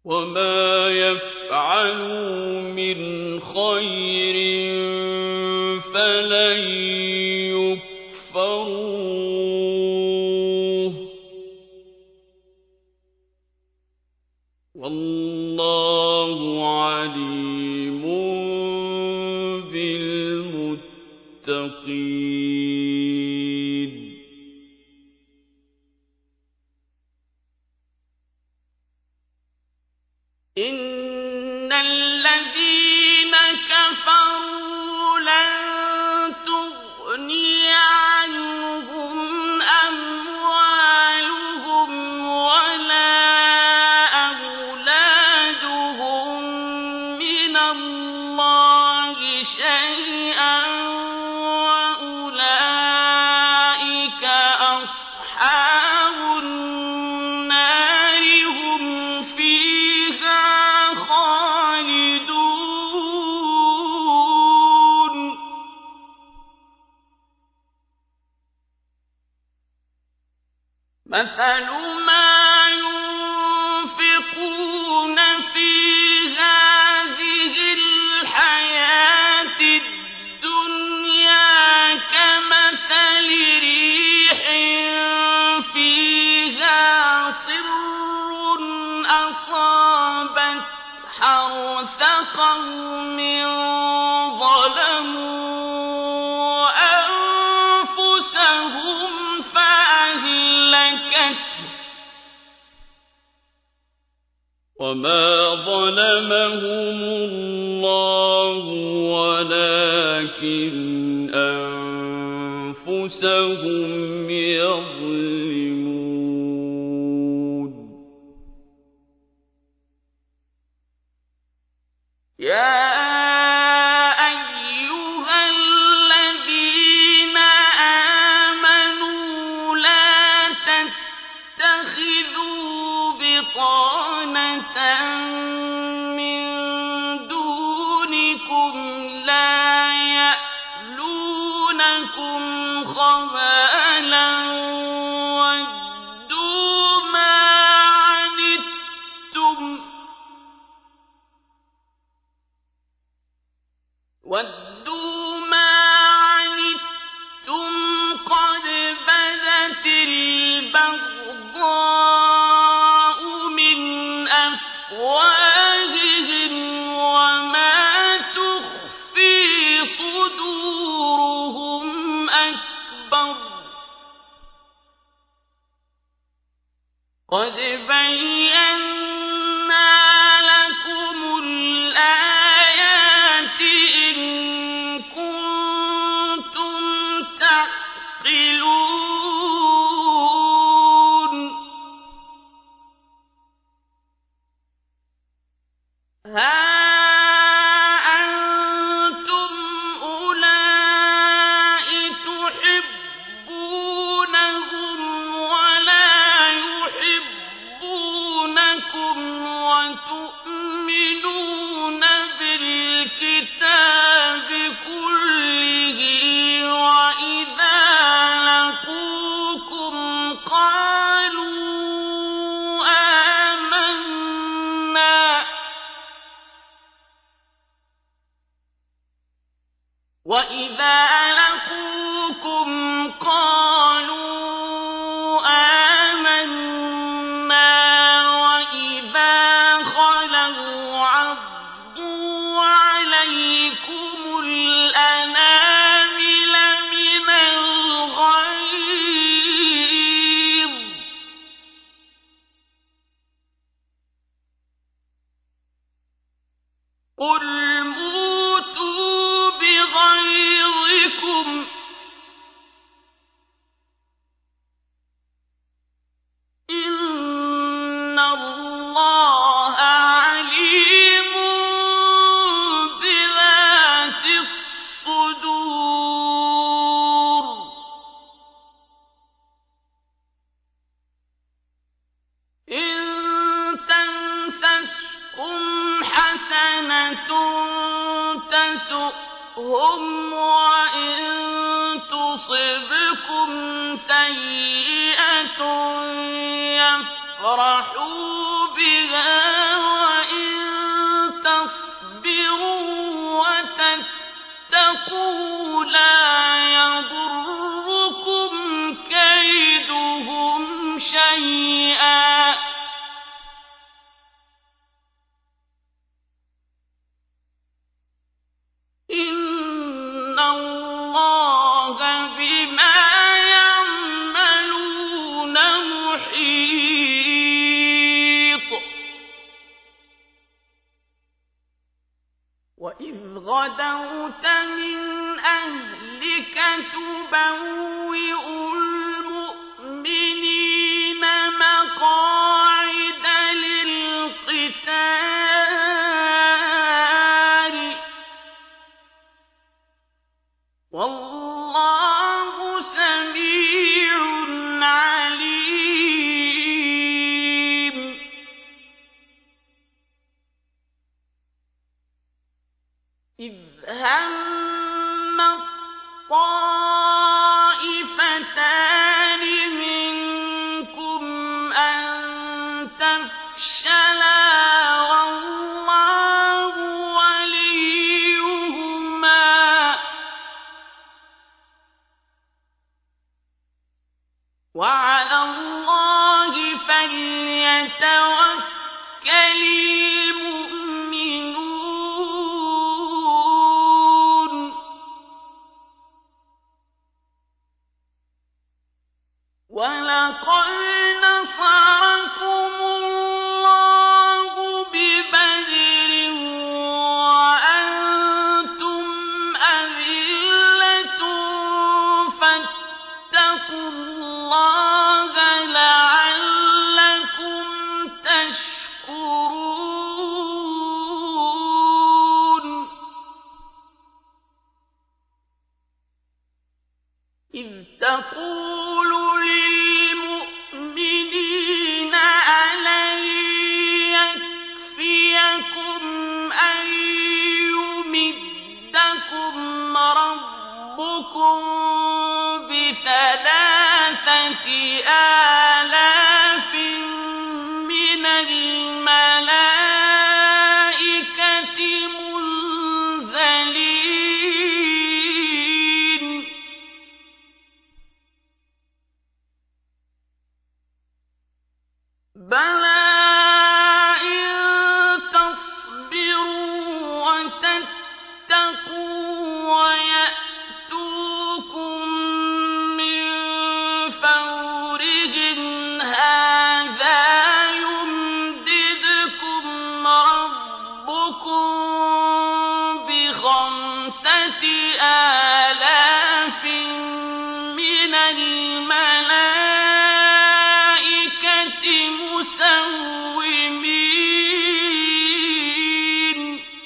وما يفعلوا من خير فلن يكفروه والله عليم بالمتقين
إن الذين كفروا لن تغني عنهم أموالهم ولا أولادهم من الله شيئا وأولئك أصحاب النار هم فيها خالدون مثل ما ينفقون في هذه الحياة الدنيا كمثل ريح فيها صر أصابت حرث قوم ظلموا أنفسهم فأهلكته
وما ظلمهم الله ولكن أنفسهم يظلمون
يا أيها الذين آمنوا لا تتخذوا بطانة من دونكم لا يألونكم خبالا ودوا ما عنتم قد بدت البغضاء من أفواههم وما تخفي صدورهم أكبر قد بينا لكم الآيات إن كنتم تعقلون ها أنتم أولئك تحبونهم ولا يحبونكم وتؤمنون بالكتاب كله وإذا لقوكم قالوا آمنا وإذا خلوا عضوا عليكم الأنامل من الغيظ قل موتوا بغيظكم إن الله عليم بذات الصدور إن تمسسكم حسنة تسؤهم وإن تصبكم سيئة يفرحوا بها من أهلك تبوئ المؤمنين مقاعد للقتال والله سميع عليم. إذ هم الطائفتان منكم أن تفشلا والله وليهما وعلى الله فليتوكل المؤمنون. ولقد نصركم الله ببدر وأنتم أذلة فاتقوا الله لعلكم تشكرون. إذ تقول للمؤمنين ألن يكفيكم أن يمدكم ربكم ب3,000 من الملائكة منزلين. بلى إن تصبروا وتتقوا ويأتوكم من فورهم هذا يمددكم ربكم ب5,000 من الملائكة مسومين.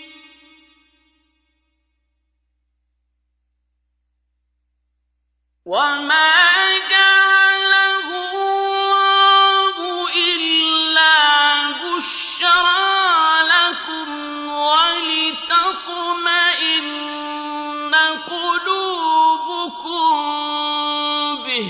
وما جعله الله إلا بشرى لكم ولتطمئن قلوبكم به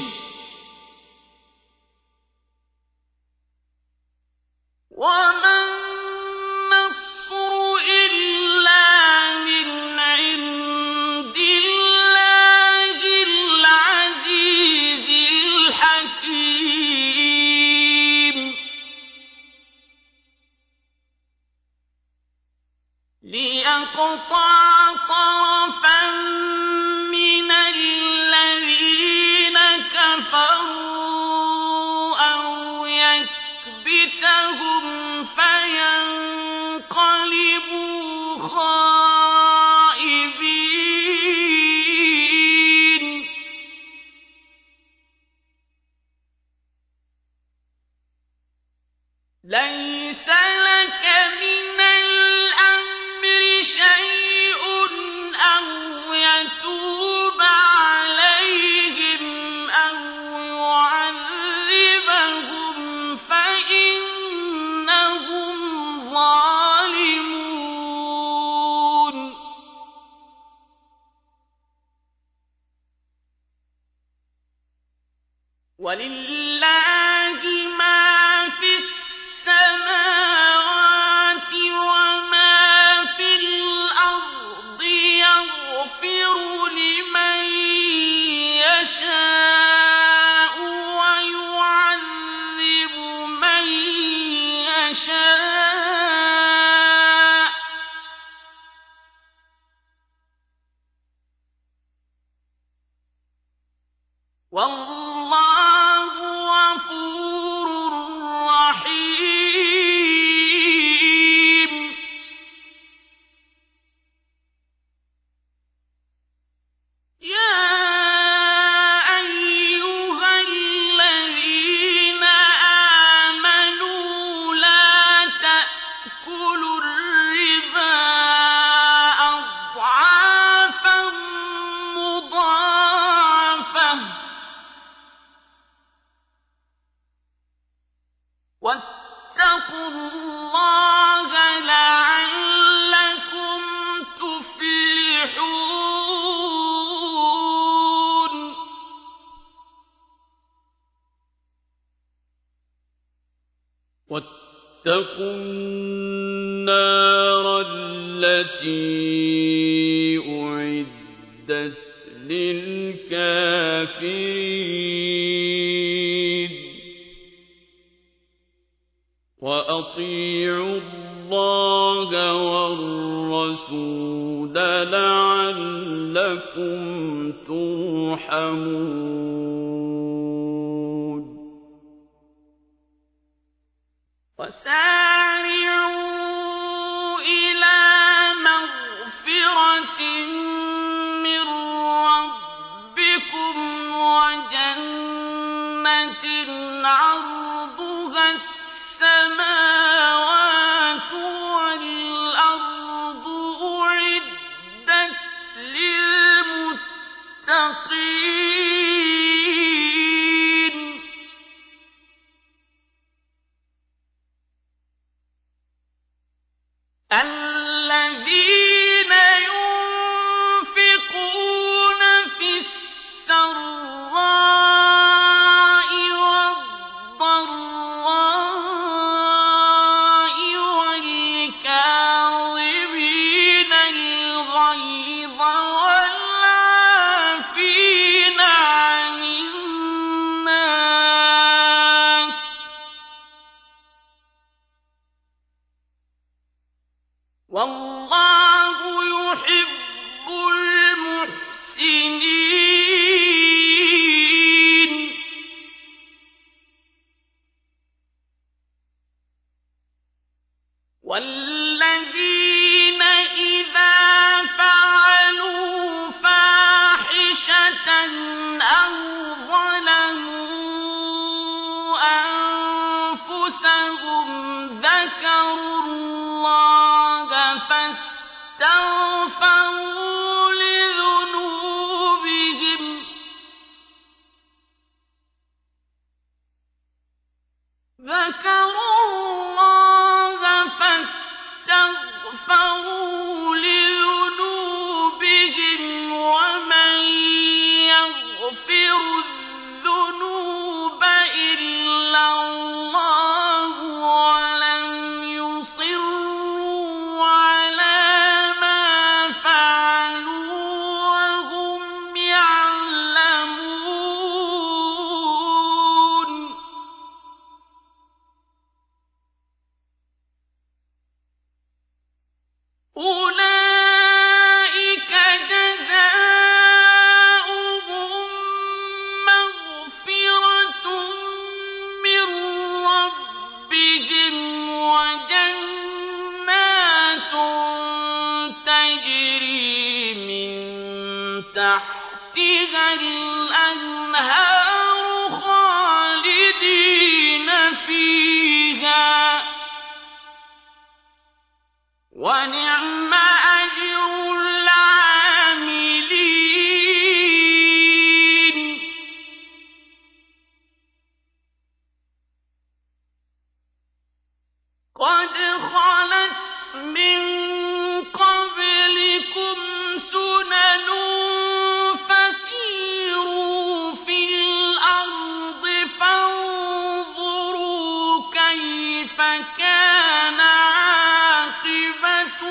وما النصر إلا من عند الله العزيز الحكيم. ليقطع طرفا من الذين كفروا أو يكبتهم فينقلبوا خائبين. ليس لك من الأمر شيء أو يتوب عليهم أو يعذبهم فإنهم ظالمون. ولله ما في السماوات وما في الأرض يغفر لمن يشاء ويعذب من يشاء والله غفور رحيم.
واتقوا النار التي أعدت للكافرين وأطيعوا الله والرسول لعلكم ترحمون
وسارعوا إلى مغفرة من ربكم وجنة عرضها السماوات والأرض أعدت للمتقين الذين ينفقون في السراء والضراء والكاظمين الغيظ والعافين عن الناس والله يحب المحسنين والذين إذا فعلوا فاحشة أو ظلموا أنفسهم ذكروا الله فاستغفروا لذنوبهم ومن يغفر الذنوب إلا الله ولم يصروا على ما فعلوا وهم يعلمون أولئك جزاؤهم مغفرة من ربهم وجنات تجري من تحتها الأنهار خالدين فيها ونعم أجر العاملين قد خلت من قبلكم سنن فسيروا في الأرض فانظروا كيف كان عاقبة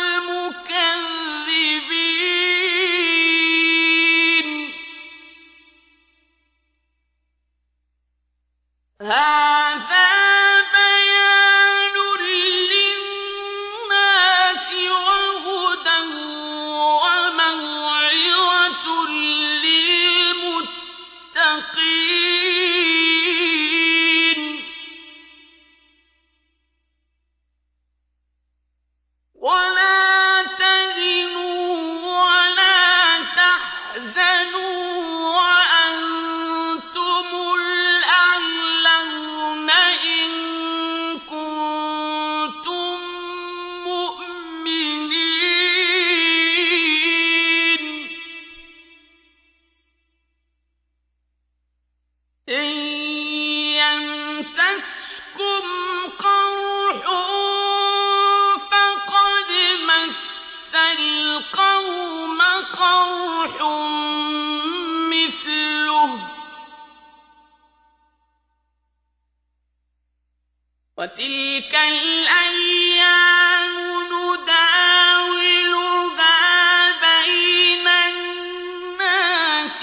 المكذبين هذا بيان للناس وهدى وموعظة للمتقين ولا تهنوا ولا تحزنوا وأنتم الأعلون وتلك الأيام نداولها بين الناس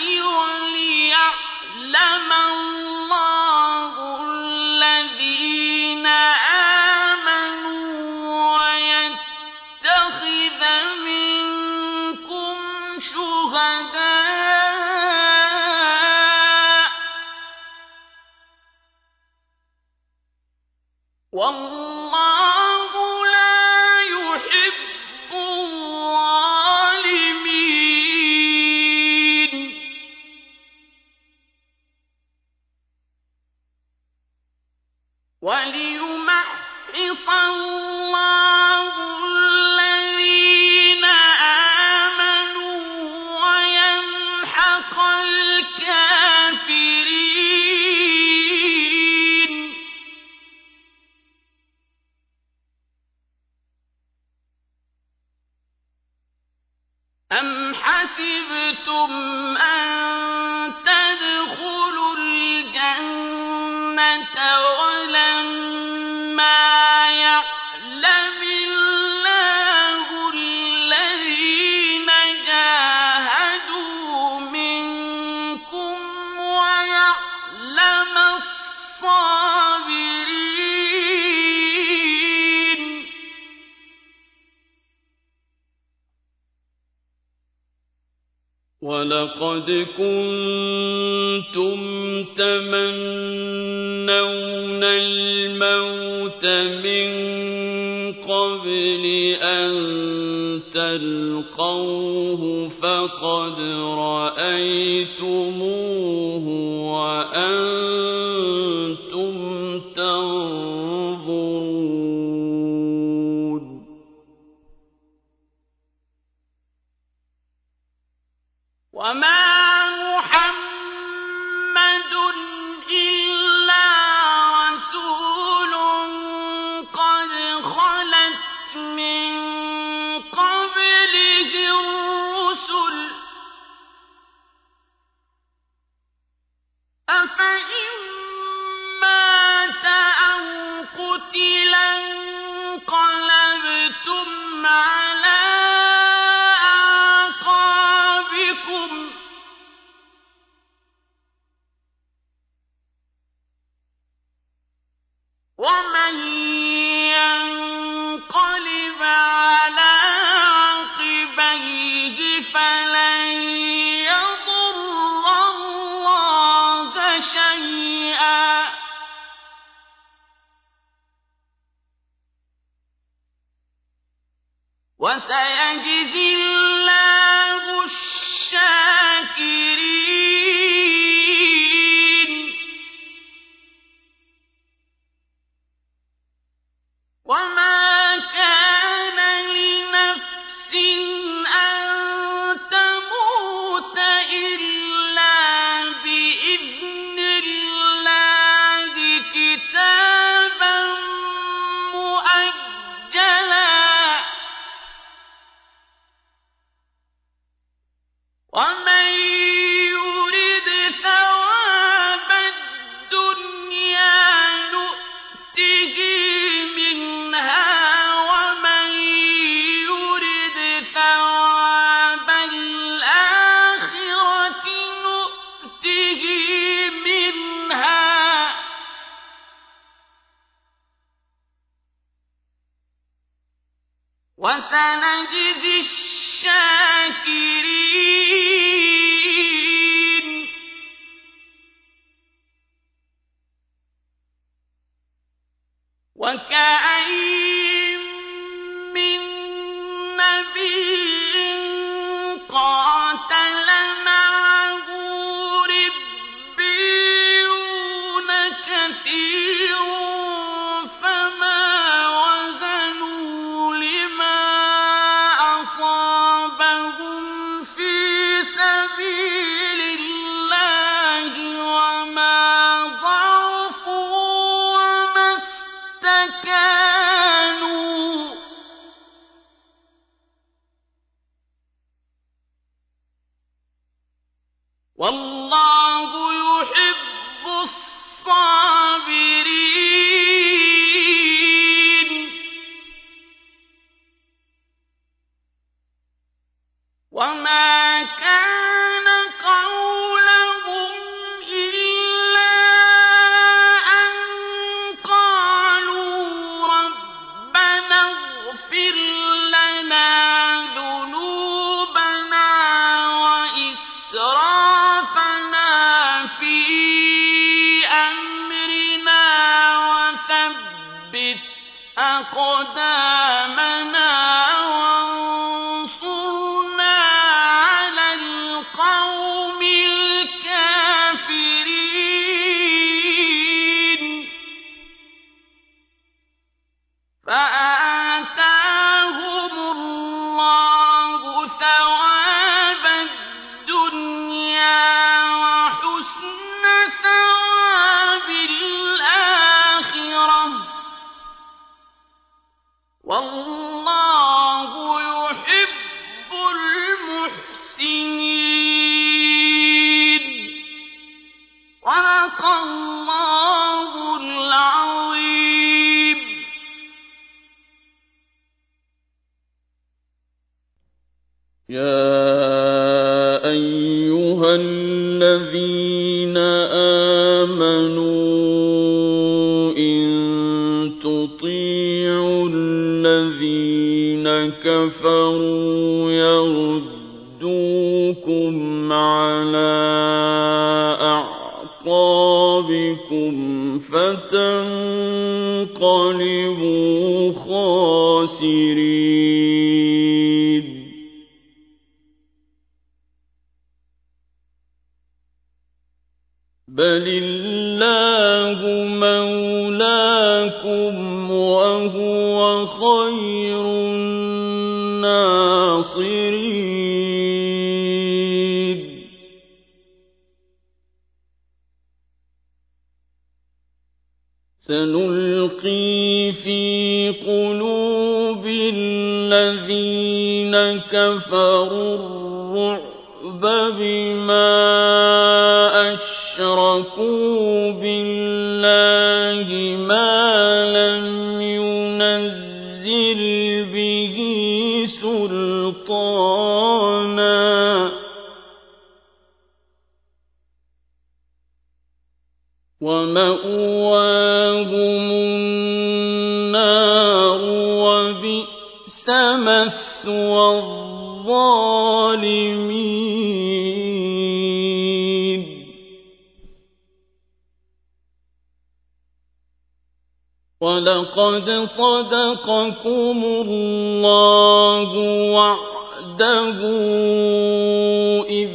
وليعلم الله الذين آمنوا ويتخذ منكم شهداء والله لا يحب الظالمين وليمحص الله الذين آمنوا ويمحق الكافرين أم حسبتم أن تدخلوا الجنة ولما يعلم الله الذين جاهدوا منكم ويعلم الصابرين
ولقد كنتم تمنون الموت من قبل أن تلقوه فقد رأيتموه وأنتم تنظرون
وما محمد إلا رسول قد خلت من قبله الرسل أفإن مات أو قتلا انقلبتم على ومن ينقلب على عقبيه فلن يضر الله شيئا وسيجزي الله الشاكرين وما كان لنفس أن تموت إلا بإذن الله كتابا مؤجلا ومن يرد ثواب الدنيا نؤته منها ومن يرد ثواب الآخرة نؤته منها وسنجزي الشاكرين وكأين من نبي قاتل معه ربيون كثير فما وهنوا لما أصابهم في سبيل الله وما ضعفوا وما استكانوا أقدامنا وانصرنا على القوم الكافرين فآتاهم الله ثواب الدنيا وحسن ثواب الآخرة والله يحب المحسنين صدق الله العظيم.
يا أيها الذين آمنوا إن تطيعوا الذين كفروا يردوكم على أعقابكم فتنقلبوا خاسرين. بل الله مولاكم وهو خير الناصرين. سنلقي في قلوب الذين كفروا الرعب بما أشركوا بالله ما لم ينزل به سلطانا ومأواهم النار وبئس مثوى الظالمين. ولقد صدقكم الله وعده إذ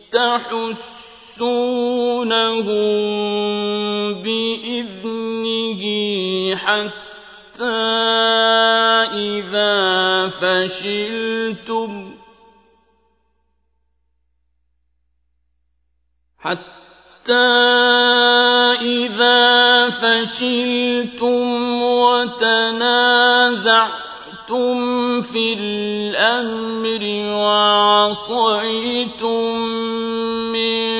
تحسونهم بإذنه حتى إذا فشلتم وتنازعتم في الأمر وعصيتم من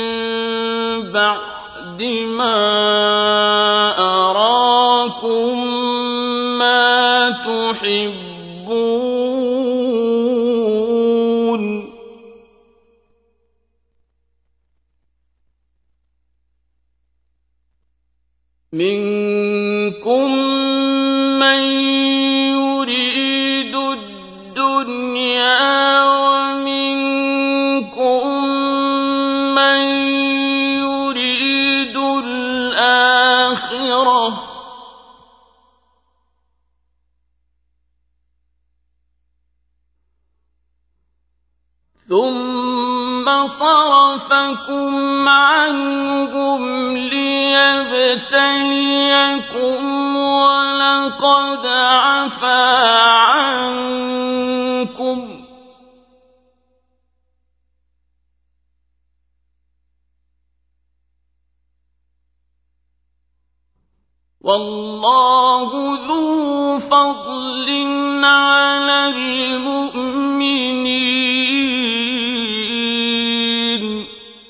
بعد ما أراكم ما تحبون منكم من يريد الدنيا ومنكم من يريد الآخرة ثم صرفكم عنهم ليبتليكم ولقد عفا عنكم والله ذو فضل على المؤمنين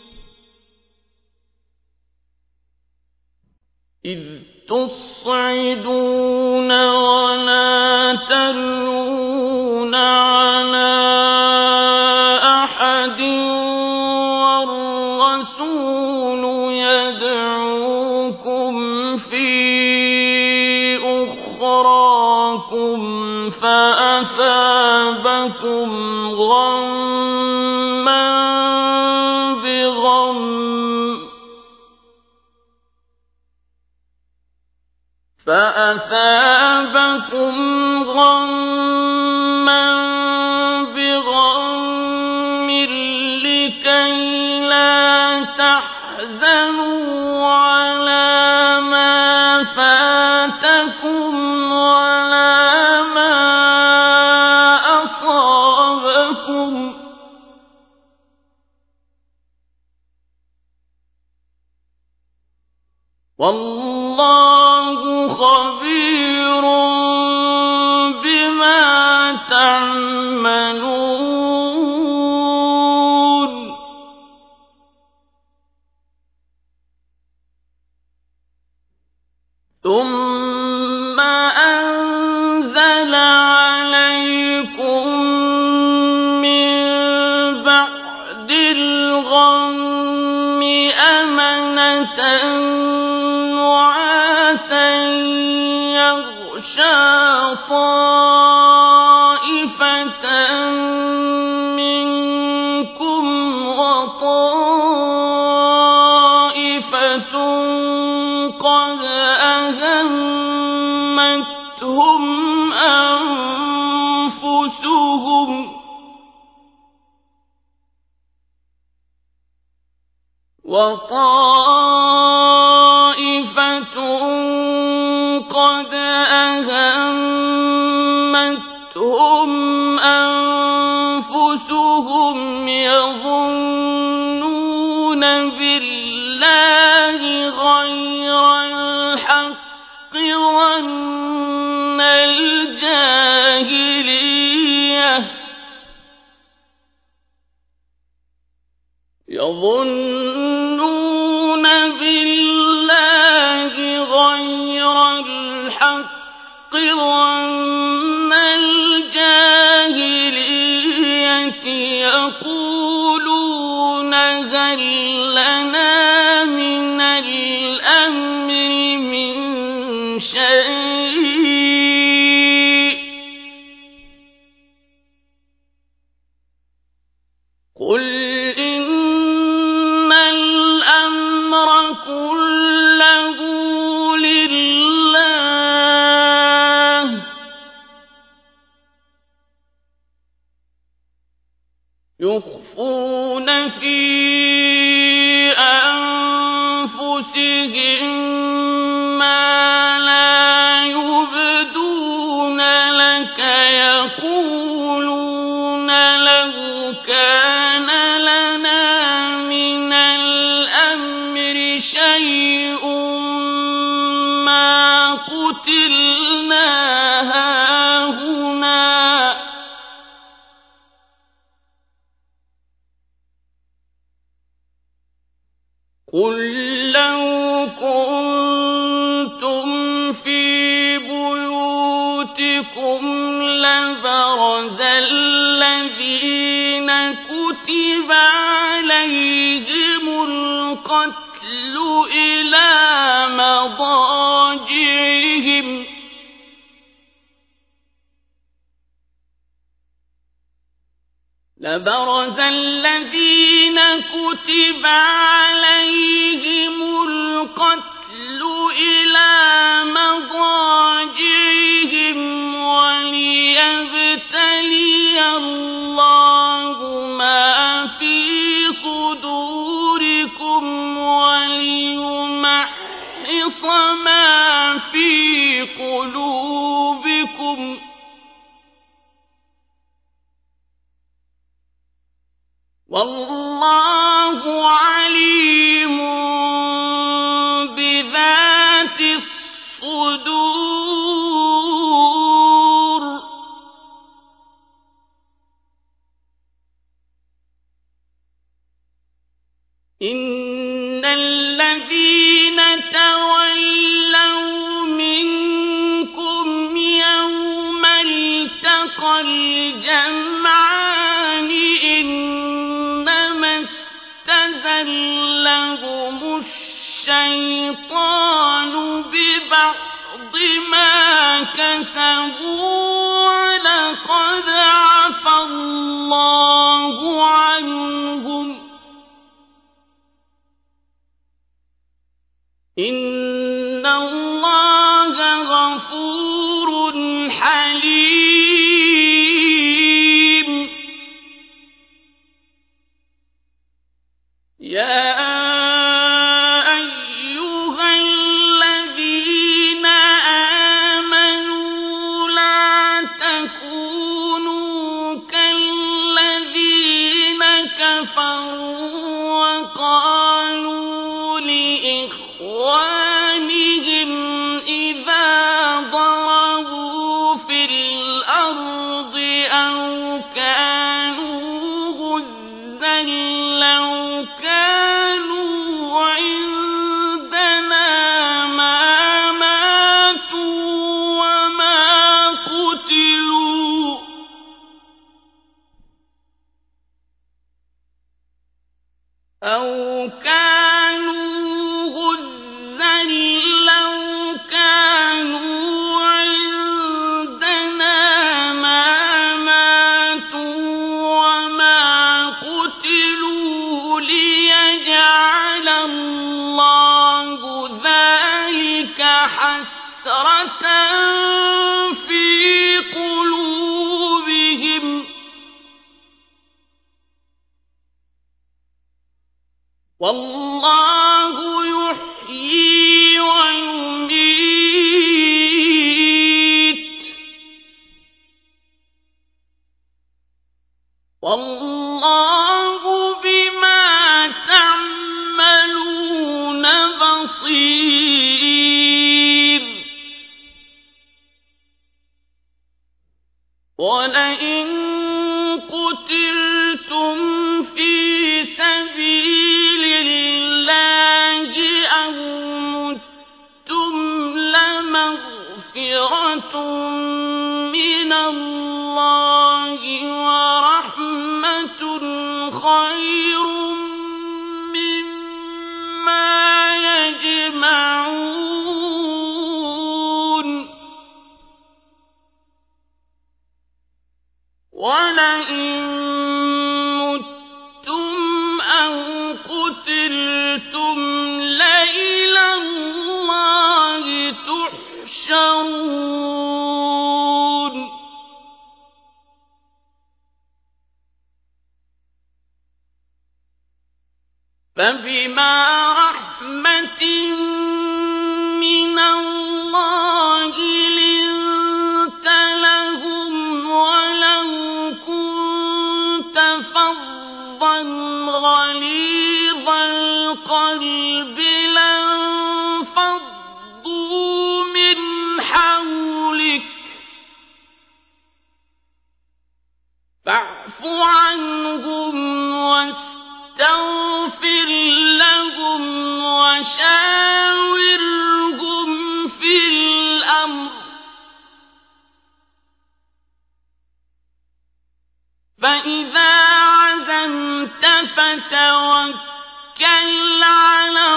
إذ تصعدون ولا تلوون على أحد والرسول يدعوكم في أخراكم فأثابكم غمّا بغم فأثابكم غما بغم لكي لا تحزنوا على ما فاتكم ولا ما أصابكم والله خبير بما تعملون ثم أنزل عليكم من بعد الغم أمنة نعاسا يغشى طائفة منكم وطائفة قد أهمتهم أنفسهم وطائفة قد أهمتهم أنفسهم يظنون بالله غير الحق ظن الجاهلية يظنون بالله غير الحق ظن الجاهلية يقولون هل لنا من الأمر من شيء قل إن الأمر كله لله يخفون في أنفسهم ما لا يبدون لك يقولون لو كان لنا من الأمر شيء ما قتلنا هاهنا قل لو كنتم في بيوتكم لبرز الذين كتب عليهم القتل إلى مضاجعهم لبرز الذين كتب عليهم القتل إلى مضاجعهم وليبتلي الله ما في صدوركم وليمحص ما في قلوبكم والله عليم بذات الصدور إن الذين تولوا منكم يوم التقى الجمعان إنما استزلهم الشيطان ببعض ما كسبوا ولقد عفى الله عنهم إن الله غَفُورٌ حَلِيمٌ يَا أَيُّهَا الَّذِينَ آمَنُوا لَا تَكُونُوا كَالَّذِينَ كَفَرُوا وَقَالُوا لِإِخْوَانِهِمْ إِذَا ضَرَبُوا فِي الْأَرْضِ أَوْ كَانُوا غُزًّى لَّوْ كَانُوا عِندَنَا مَا مَاتُوا وَمَا قُتِلُوا لِيَجْعَلَ اللَّهُ ذَلِكَ حَسْرَةً فِي قُلُوبِهِمْ ۗ وَاللَّهُ يُحْيِي وَيُمِيتُ ۗ وَاللَّهُ بِمَا تَعْمَلُونَ بَصِيرٌ وَلَئِن قُتِلْتُمْ فِي سَبِيلِ اللَّهِ أَوْ مُتُّمْ لَمَغْفِرَةٌ مِّنَ اللَّهِ وَرَحْمَةٌ خَيْرٌ مِّمَّا يَجْمَعُونَ وَلَئِن مُّتُّمْ أَوْ قُتِلْتُمْ لَإِلَى اللَّهِ تُحْشَرُونَ فَبِمَا رَحْمَةٍ مِّنَ اللَّهِ لِنتَ لَهُمْ وَلَوْ كُنتَ فَظًّا غَلِيظَ الْقَلْبِ لَانفَضُّوا مِنْ حَوْلِكَ فَاعْفُ عَنْهُمْ وَاسْتَغْفِرْ لَهُمْ وَشَاوِرْهُمْ فِي الْأَمْرِ ۖ فَإِذَا عَزَمْتَ فَتَوَكَّلْ عَلَى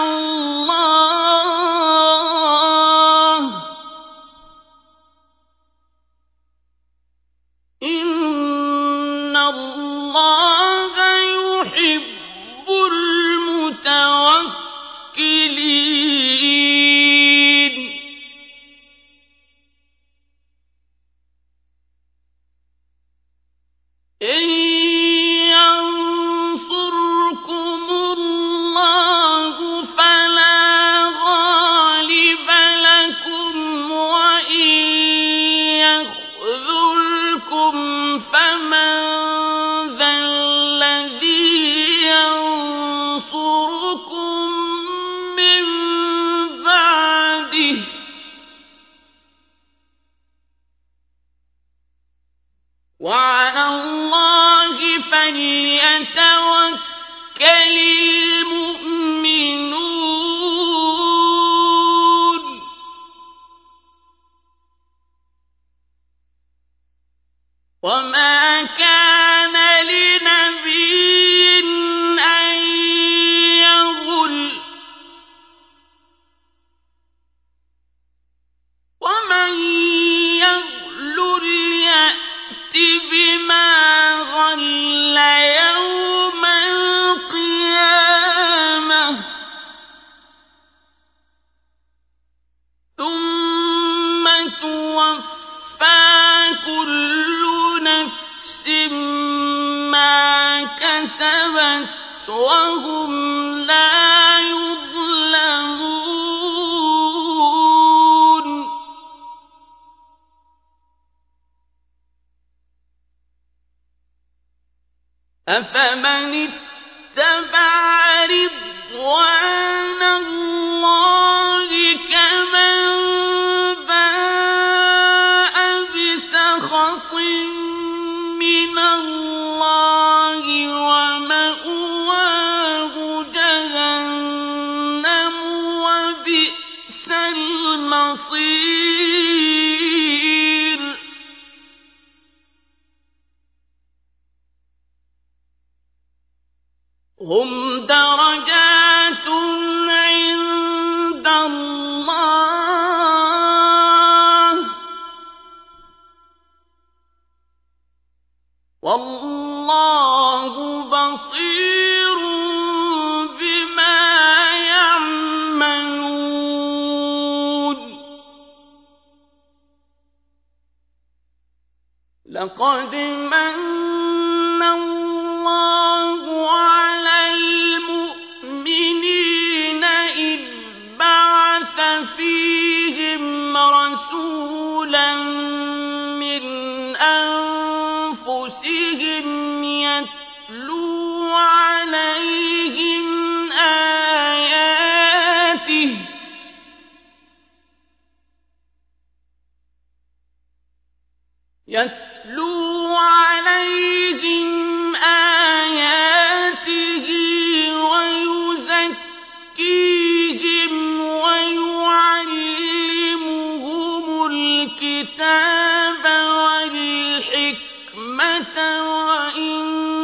اللَّهِ ۚ إِنَّ اللَّهَ وهم لا يظلمون أفمن اتبع رضوان الله كمن باء بسخط من الله ومأواه جهنم وبئس المصير هم درجات عند الله والله بصير بما يعملون لقد من الله على المؤمنين إذ بعث فيهم رسولا من أنفسهم يتلو عليهم آياته ويزكيهم ويعلمهم الكتاب والحكمة وإن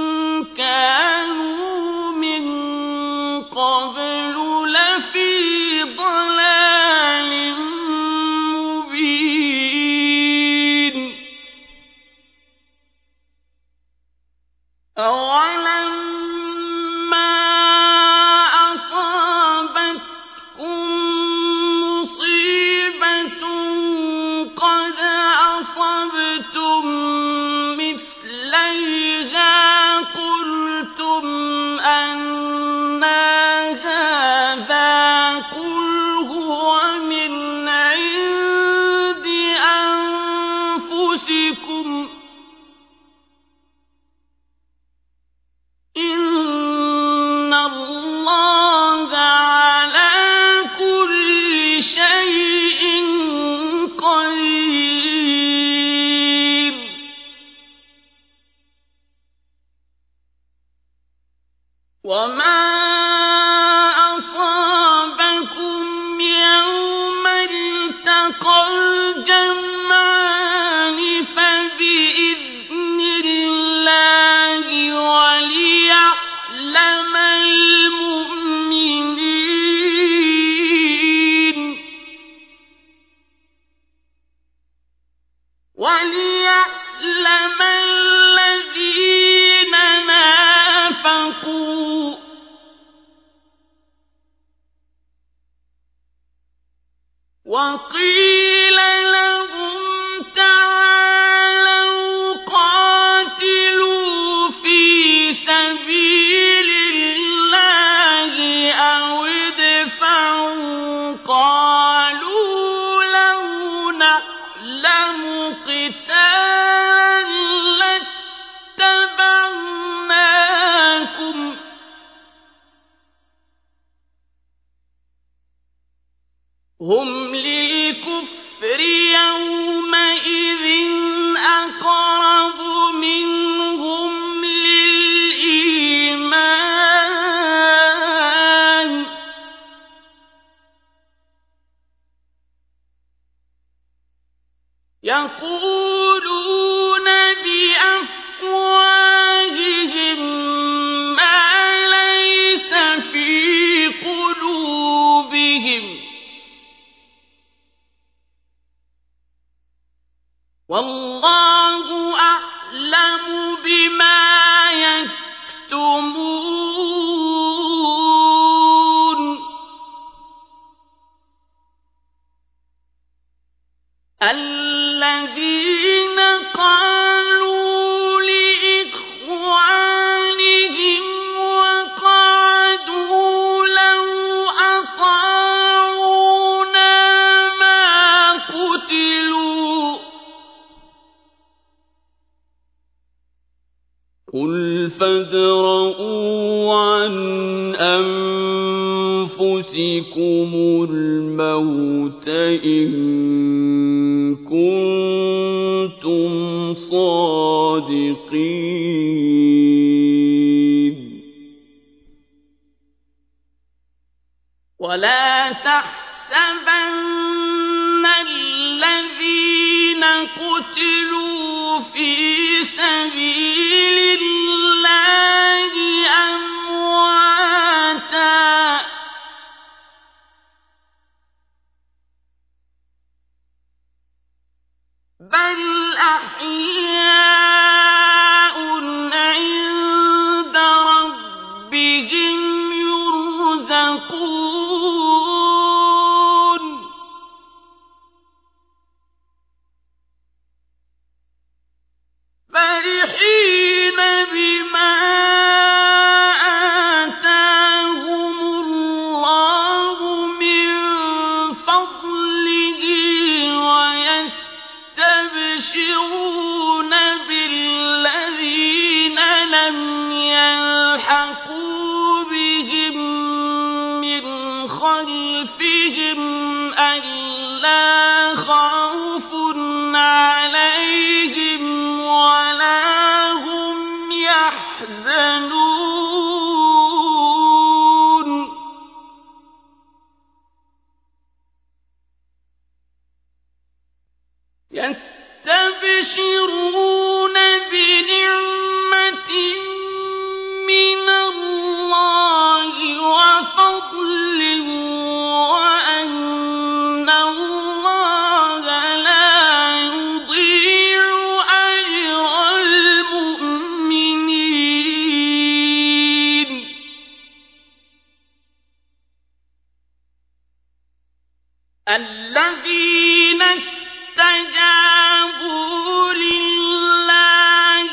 كانوا من قبل لفي ضلال مبين أولما أصابتكم مصيبة قد أصبتم مثليها قلتم أنى هذا قل هو من عند أنفسكم إن الله على كل شيء قدير وما أصابكم يوم التقى الجمعان فبإذن الله وليعلم المؤمنين وليعلم الذين نافقوا وقيل لهم تعالوا قاتلوا في سبيل الله أو ادفعوا قالوا لو نعلم قتالا لاتبعناكم هم للكفر يومئذ أقرب منهم للإيمان يقولون بأفواههم ما ليس في قلوبهم والله أعلم بما يكتمون الذين قالوا لإخوانهم وقالوا فادرءوا عن أنفسكم الموت إن كنتم صادقين ولا تحسبن الذين قتلوا في سبيل الله أمواتا بل أحياء عند ربهم يرزقون فرحين بما آتاهم الله من فضله ويستبشرون بالذين لم يلحقوا بهم من خلفهم ألا خوف عليهم ولا هم يحزنون يستبشرون بنعمة من الله وفضل وأن الله لا يضيع أجر المؤمنين الذين استجابوا لله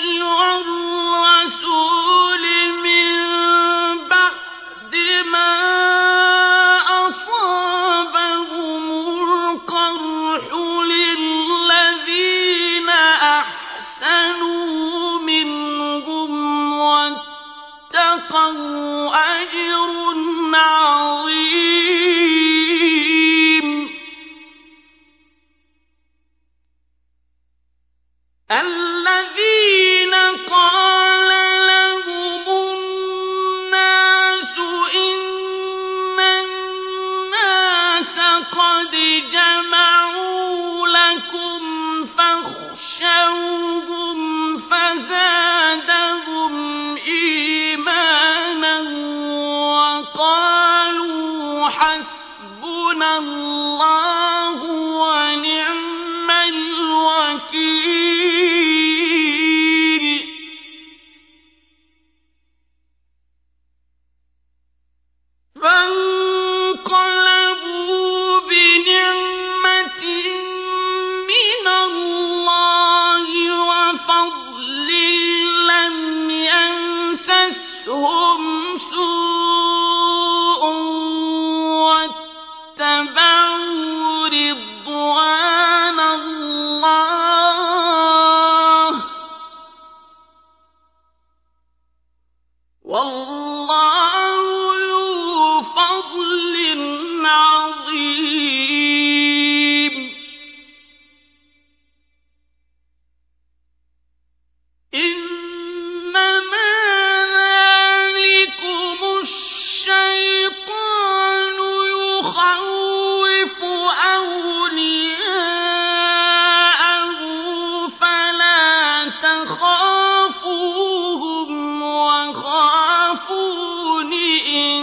والرسول من بعد ما أصابهم القرح للذين أحسنوا منهم واتقوا أجر عظيم الذين قال لهم الناس إن الناس قد جمعوا لكم فاخشوهم فزادهم إيمانا وقالوا حسبنا الله ونعم الوكيل فانقلبوا بنعمة من الله وفضل لم يمسسهم سوء واتبعوا رضوان الله والله ذو فضل عظيم إنما ذلكم الشيطان يخوف أولياءه فلا تخافوهم وخافون إن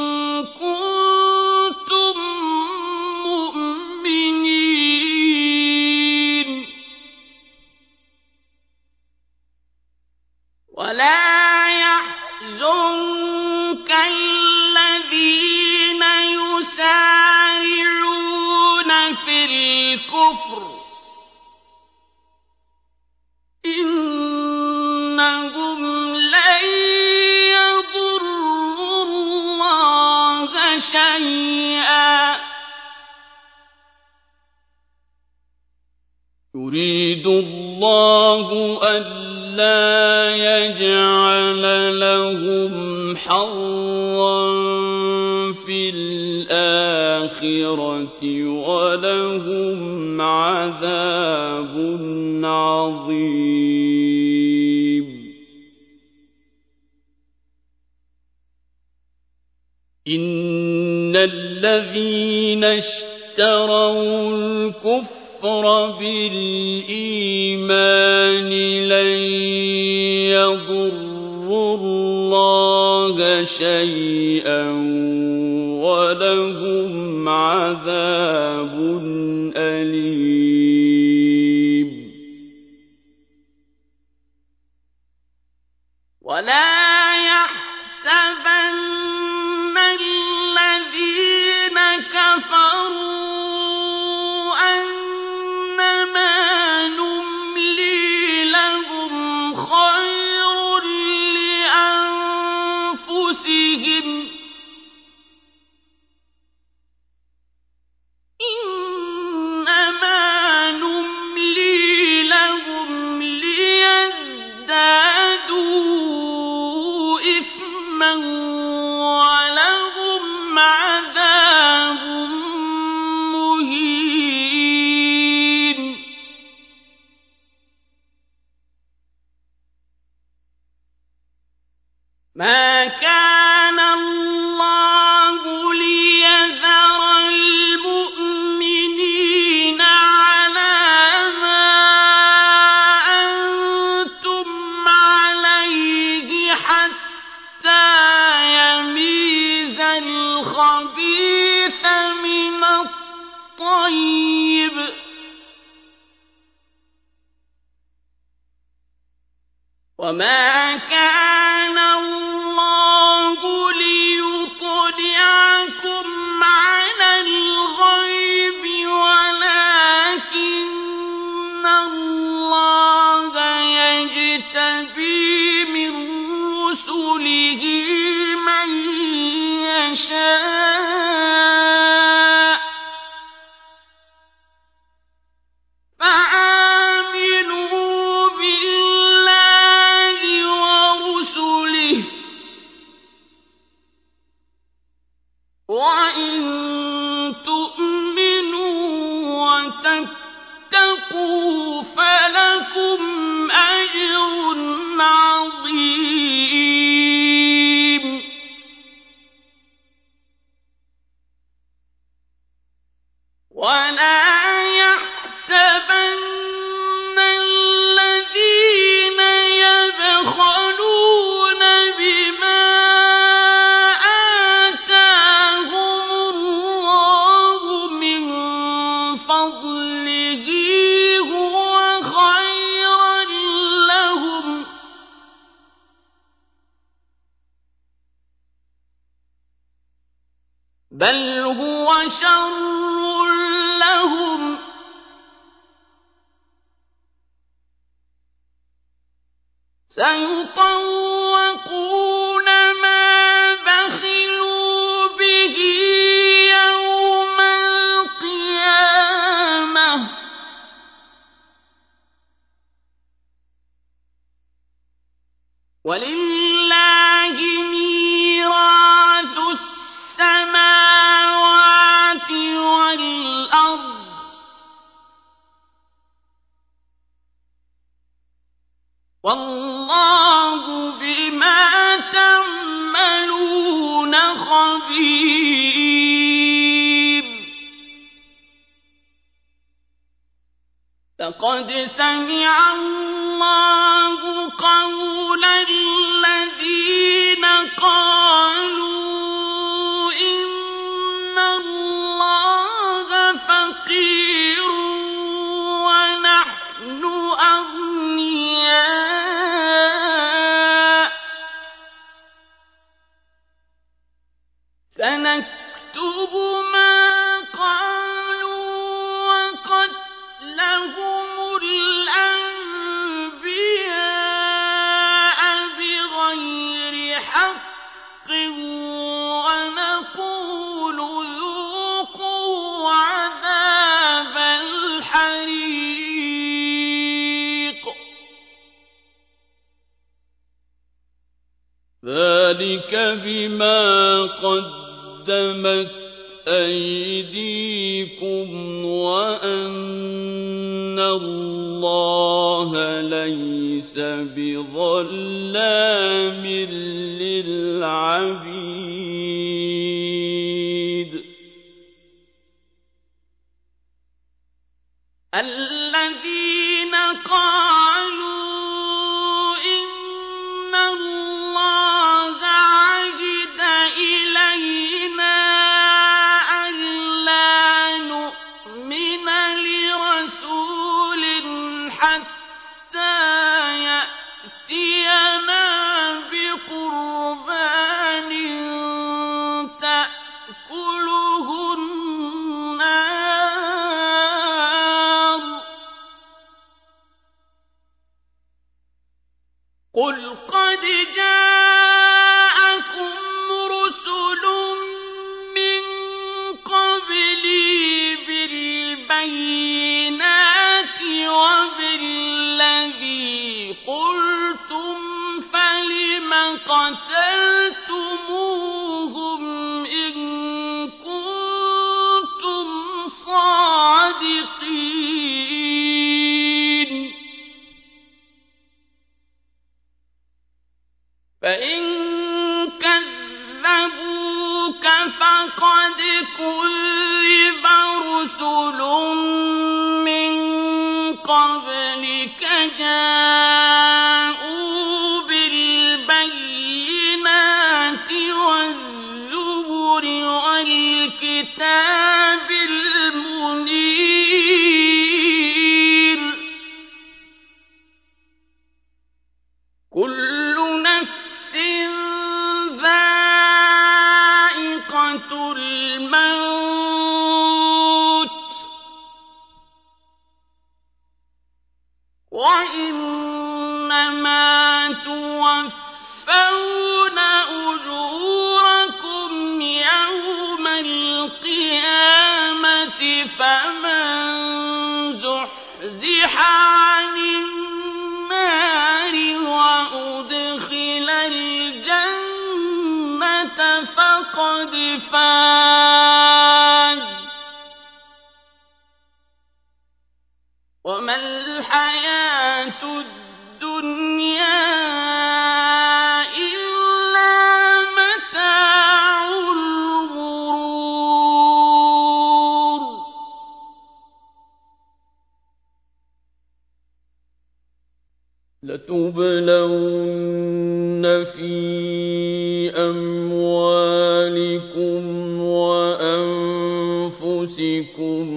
كنتم مؤمنين ولا يحزنك الذين يسارعون في الكفر إنهم لن يضروا الله شيئا يريد الله أن أَلَّا يَجْعَلَ لَهُمْ حَظًّا فِي الْآخِرَةِ وَلَهُمْ عَذَابٌ عَظِيمٌ إِنَّ الَّذِينَ اشْتَرَوُا الْكُفْرَ بِالْإِيمَانِ لَن يَضُرُّوا اللَّهَ شَيْئًا وَلَهُمْ عَذَابٌ أَلِيمٌ وَلَا يَحْسَبَنَّ الَّذِينَ كَفَرُوا أَنَّمَا نُمْلِي لَهُمْ خَيْرٌ لِّأَنفُسِهِمْ إِنَّمَا نُمْلِي لَهُمْ لِيَزْدَادُوا إِثْمًا وَلَهُمْ عَذَابٌ مُّهِينٌ مَا كَانَ اللَّهُ لِيَذَرَ الْمُؤْمِنِينَ عَلَىٰ مَا أَنتُمْ عَلَيْهِ حَتَّىٰ يَمِيزَ الْخَبِيثَ مِنَ الطَّيِّبِ ۗ وَمَا كَانَ اللَّهُ لِيُطْلِعَكُمْ عَلَى الْغَيْبِ وَلَٰكِنَّ اللَّهَ يَجْتَبِي مِن رُّسُلِهِ مَن يَشَاءُ ۖ فَآمِنُوا بِاللَّهِ وَرُسُلِهِ ۚ وَإِن تُؤْمِنُوا وَتَتَّقُوا فَلَكُمْ أَجْرٌ عَظِيمٌ وَلَا يَحْسَبَنَّ الَّذِينَ يَبْخَلُونَ بِمَا آتَاهُمُ اللَّهُ مِن فَضْلِهِ هُوَ خَيْرًا لَّهُم ۖ بَلْ هُوَ شَرٌّ لَّهُمْ ۖ سَيُطَوَّقُونَ مَا بَخِلُوا بِهِ يَوْمَ الْقِيَامَةِ ۗ وَلِلَّهِ مِيرَاثُ السَّمَاوَاتِ وَالْأَرْضِ ۗ وَاللَّهُ بِمَا تَعْمَلُونَ خَبِيرٌ لَقَدْ سَمِعَ اللَّهُ قَوْلَ الَّذِينَ قَالُوا إِنَّ اللَّهَ فَقِيرٌ وَنَحْنُ أَغْنِيَاءُ سَنَكْتُبُ مَا قَالُوا وَقَتْلَهُمُ الْأَنبِيَاءَ بِغَيْرِ حَقٍّ ذلك بما قدمت أيديكم وأن الله ليس بظلام للعبيد الذين قالوا إن الله عهد إلينا ألا نؤمن لرسول حتى يأتينا بقربان تأكله النار قل قد جاءكم رسل من قبلي بالبينات وبالذي قلتم فلم قتلتموهم إن كنتم صادقين فإن كذبوك فقد كذب رسل من قبلك جاءوا بالبينات والزبر والكتاب المنير كل نفس ذائقة الموت وإنما توفون أجوركم يوم القيامة فمن زحزح عن النار وأدخل الجنة فقد فاز وما الحياة الدنيا إلا متاع الغرور لتبلون في أموالكم وأنفسكم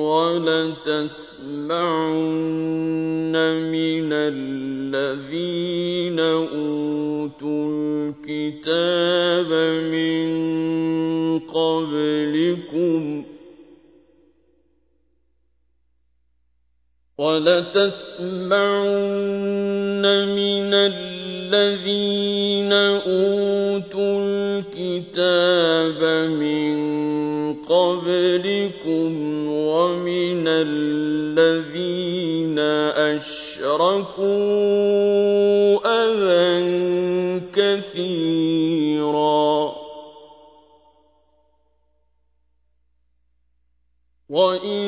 ولتسمعن من الذين أوتوا الكتاب من قبلكم ولتسمعن من الذين أوتوا الكتاب من قبلكم ومن الذين أشركوا أذى كثيرا وإن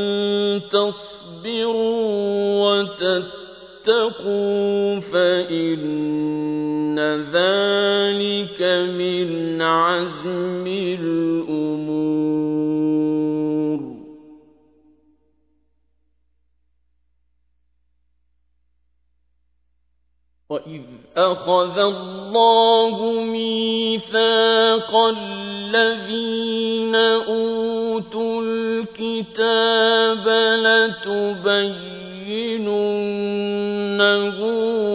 تصبروا وتتقوا فإن ذلك من عزم الأمور وإذ أخذ الله ميثاق الذين أوتوا الكتاب لتبيننه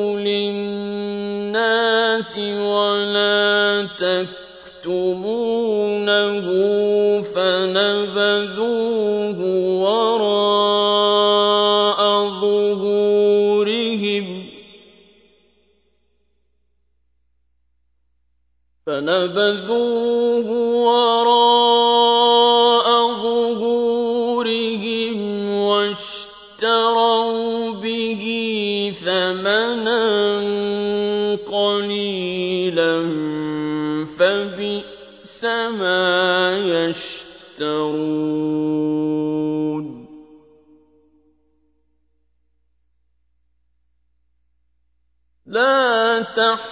للناس ولا تكتمونه فنبذوه وراء ظهورهم واشتروا به ثمنا قليلا يفترون لا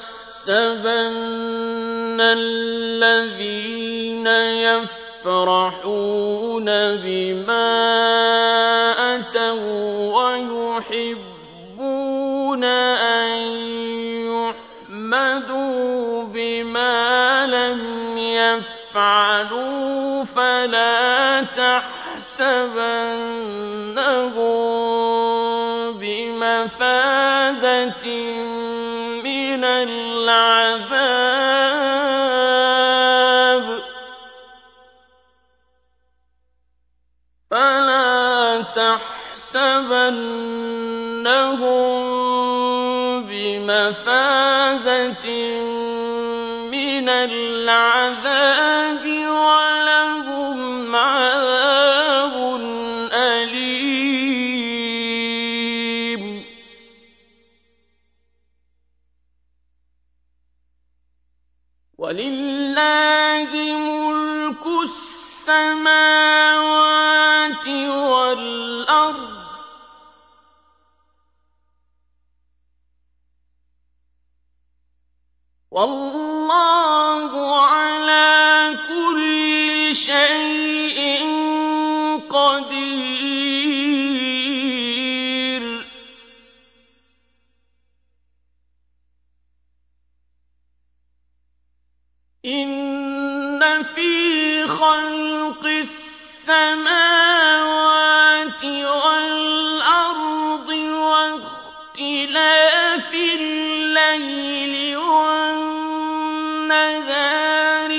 تحسبن الذين يفرحون بما أتوا ويحبون أن يحمدوا بما لم يفعلوا فلا تحسبنهم بمفازة من العذاب فلا تحسبنهم بمفازة من العذاب ولهم عذاب أليم ولله ملك السماوات والأرض والله على كل شيء قدير إن في خلق السماوات والأرض واختلاف الليل والنهار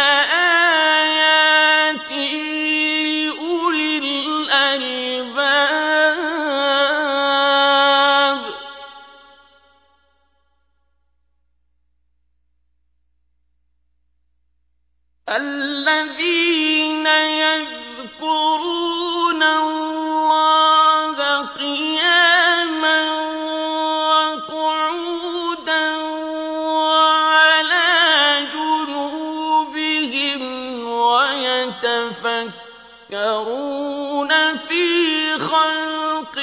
لآيات لأولي الألباب الذين يذكرون الله قياما وقعودا وعلى جنوبهم ويتفكرون في خلق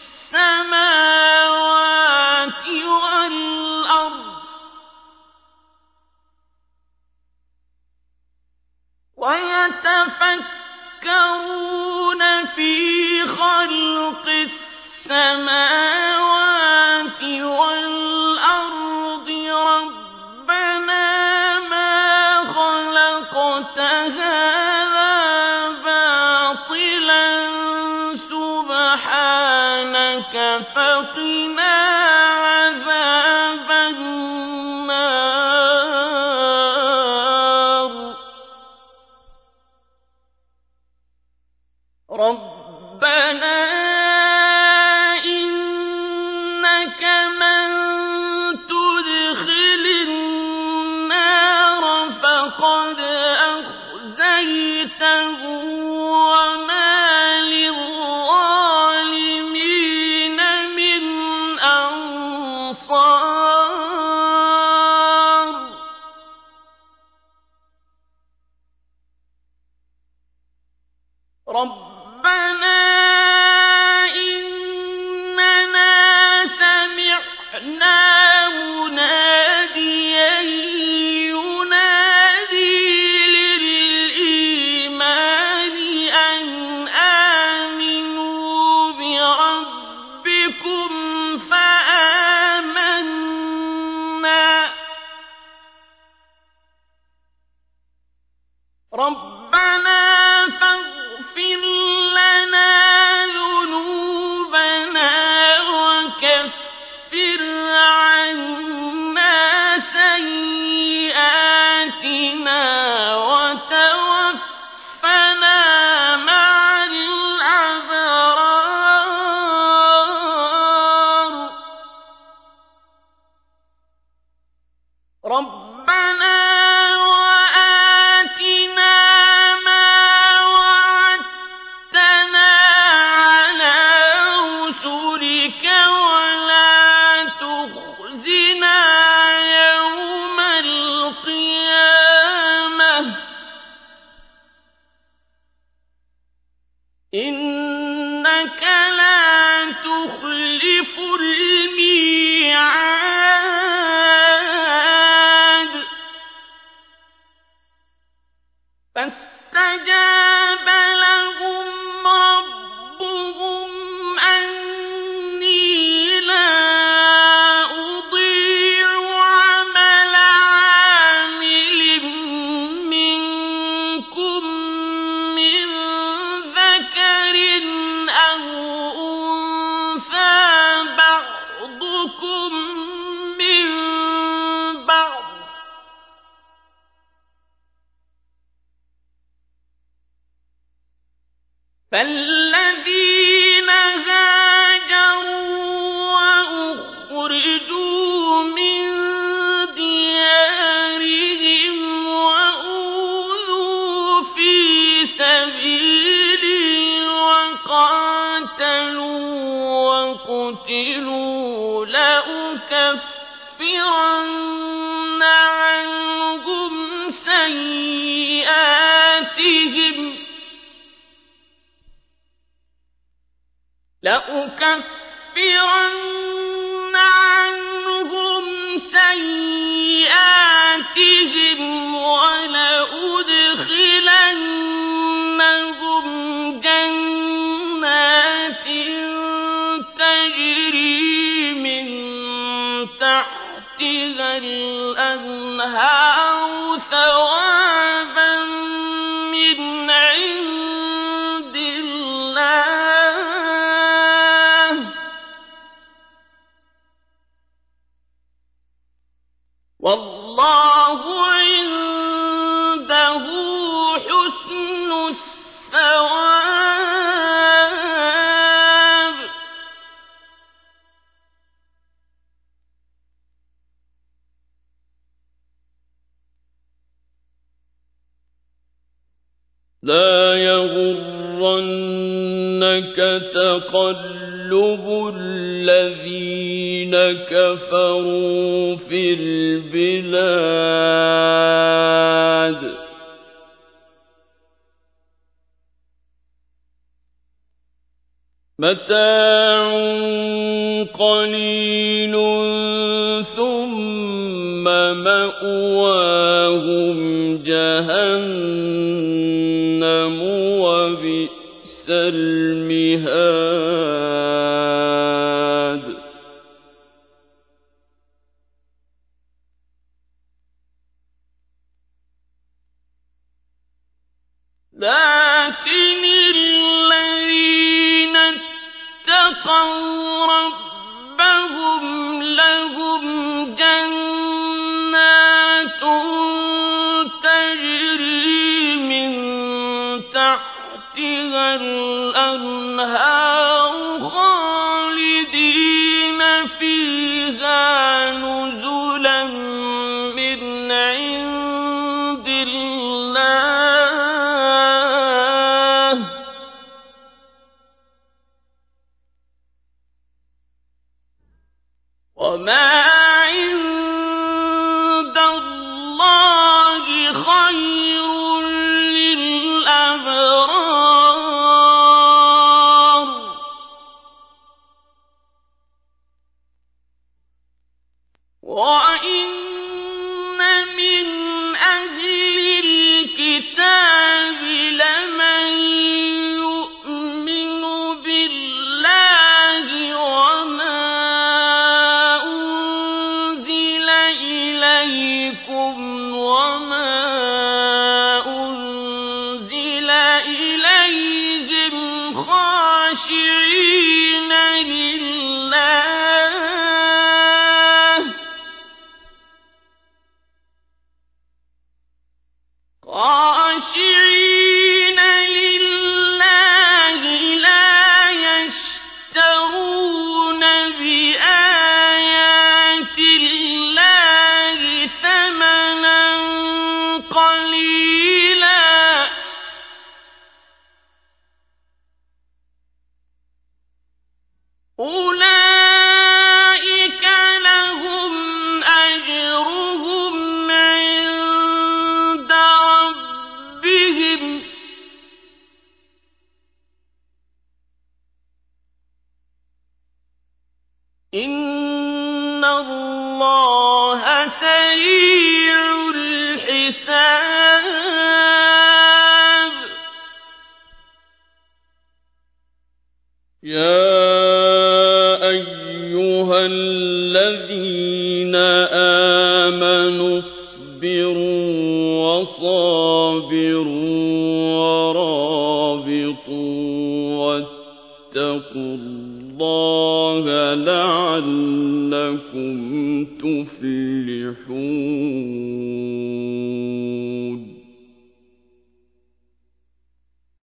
السماوات والأرض ويتفكرون في خلق السماوات والأرض ربنا ما خلقت هذا باطلا سبحانك فقنا عذاب النار ربنا إنك من تدخل النار فقد أخزيته وما للظالمين من أنصار ربنا إننا سمعنا مناديا ينادي للإيمان أن آمنوا بربكم فآمنا ربنا فاغفر لنا ذنوبنا وكفر عنا إِنَّكَ لَا تُخْلِفُ الْمِيعَادَ فَاسْتَجَابَ لَهُمْ رَبُّهُمْ أَنِّي لَا أُضِيعُ عَمَلَ عَامِلٍ مِّنكُم مِّن ذَكَرٍ أَوْ أُنثَىٰ بَعْضُكُم مِّن بَعْضٍ ۖ فَالَّذِينَ هَاجَرُوا وَأُخْرِجُوا مِن دِيَارِهِمْ وَأُوذُوا فِي سَبِيلِي وَقَاتَلُوا وَقُتِلُوا لَأُكَفِّرَنَّ عَنْهُمْ سَيِّئَاتِهِمْ وَلَأُدْخِلَنَّهُمْ جَنَّاتٍ تَجْرِي مِن تَحْتِهَا الْأَنْهَارُ ثَوَابًا مِّنْ عِندِ اللَّهِ ۗ وَاللَّهُ عِندَهُ حُسْنُ الثَّوَابِ. لَا يَغُرَّنَّكَ تَقَلُّبُ الَّذِينَ كَفَرُوا فِي الْبِلَادِ مَتَاعٌ قَلِيلٌ ثُمَّ مَأْوَاهُمْ جَهَنَّمُ وَبِئْسَ الْمِهَادُ لَٰكِنِ الَّذِينَ اتَّقَوْا رَبَّهُمْ لَهُمْ جَنَّاتٌ تَجْرِي مِن تَحْتِهَا الْأَنْهَارُ خَالِدِينَ فِيهَا نُزُلًا مِّنْ عِندِ اللَّهِ ۗ وَمَا عِندَ اللَّهِ خَيْرٌ لِّلْأَبْرَارِ ۗ وَإِنَّ مِنْ أَهْلِ الْكِتَابِ لَمَن يُؤْمِنُ بِاللَّهِ وَمَا أُنزِلَ إِلَيْكُمْ وَمَا أُنزِلَ إِلَيْهِمْ خَاشِعِينَ لِلَّهِ لَا يَشْتَرُونَ بِآيَاتِ اللَّهِ ثَمَنًا قَلِيلًا إِنَّ اللَّهَ سَرِيعُ الْحِسَابِ
يَا أَيُّهَا الَّذِينَ آمَنُوا اصْبِرُوا وَصَابِرُوا وَرَابِطُوا وَاتَّقُوا اللَّهَ لَعَلَّكُمْ تُفْلِحُونَ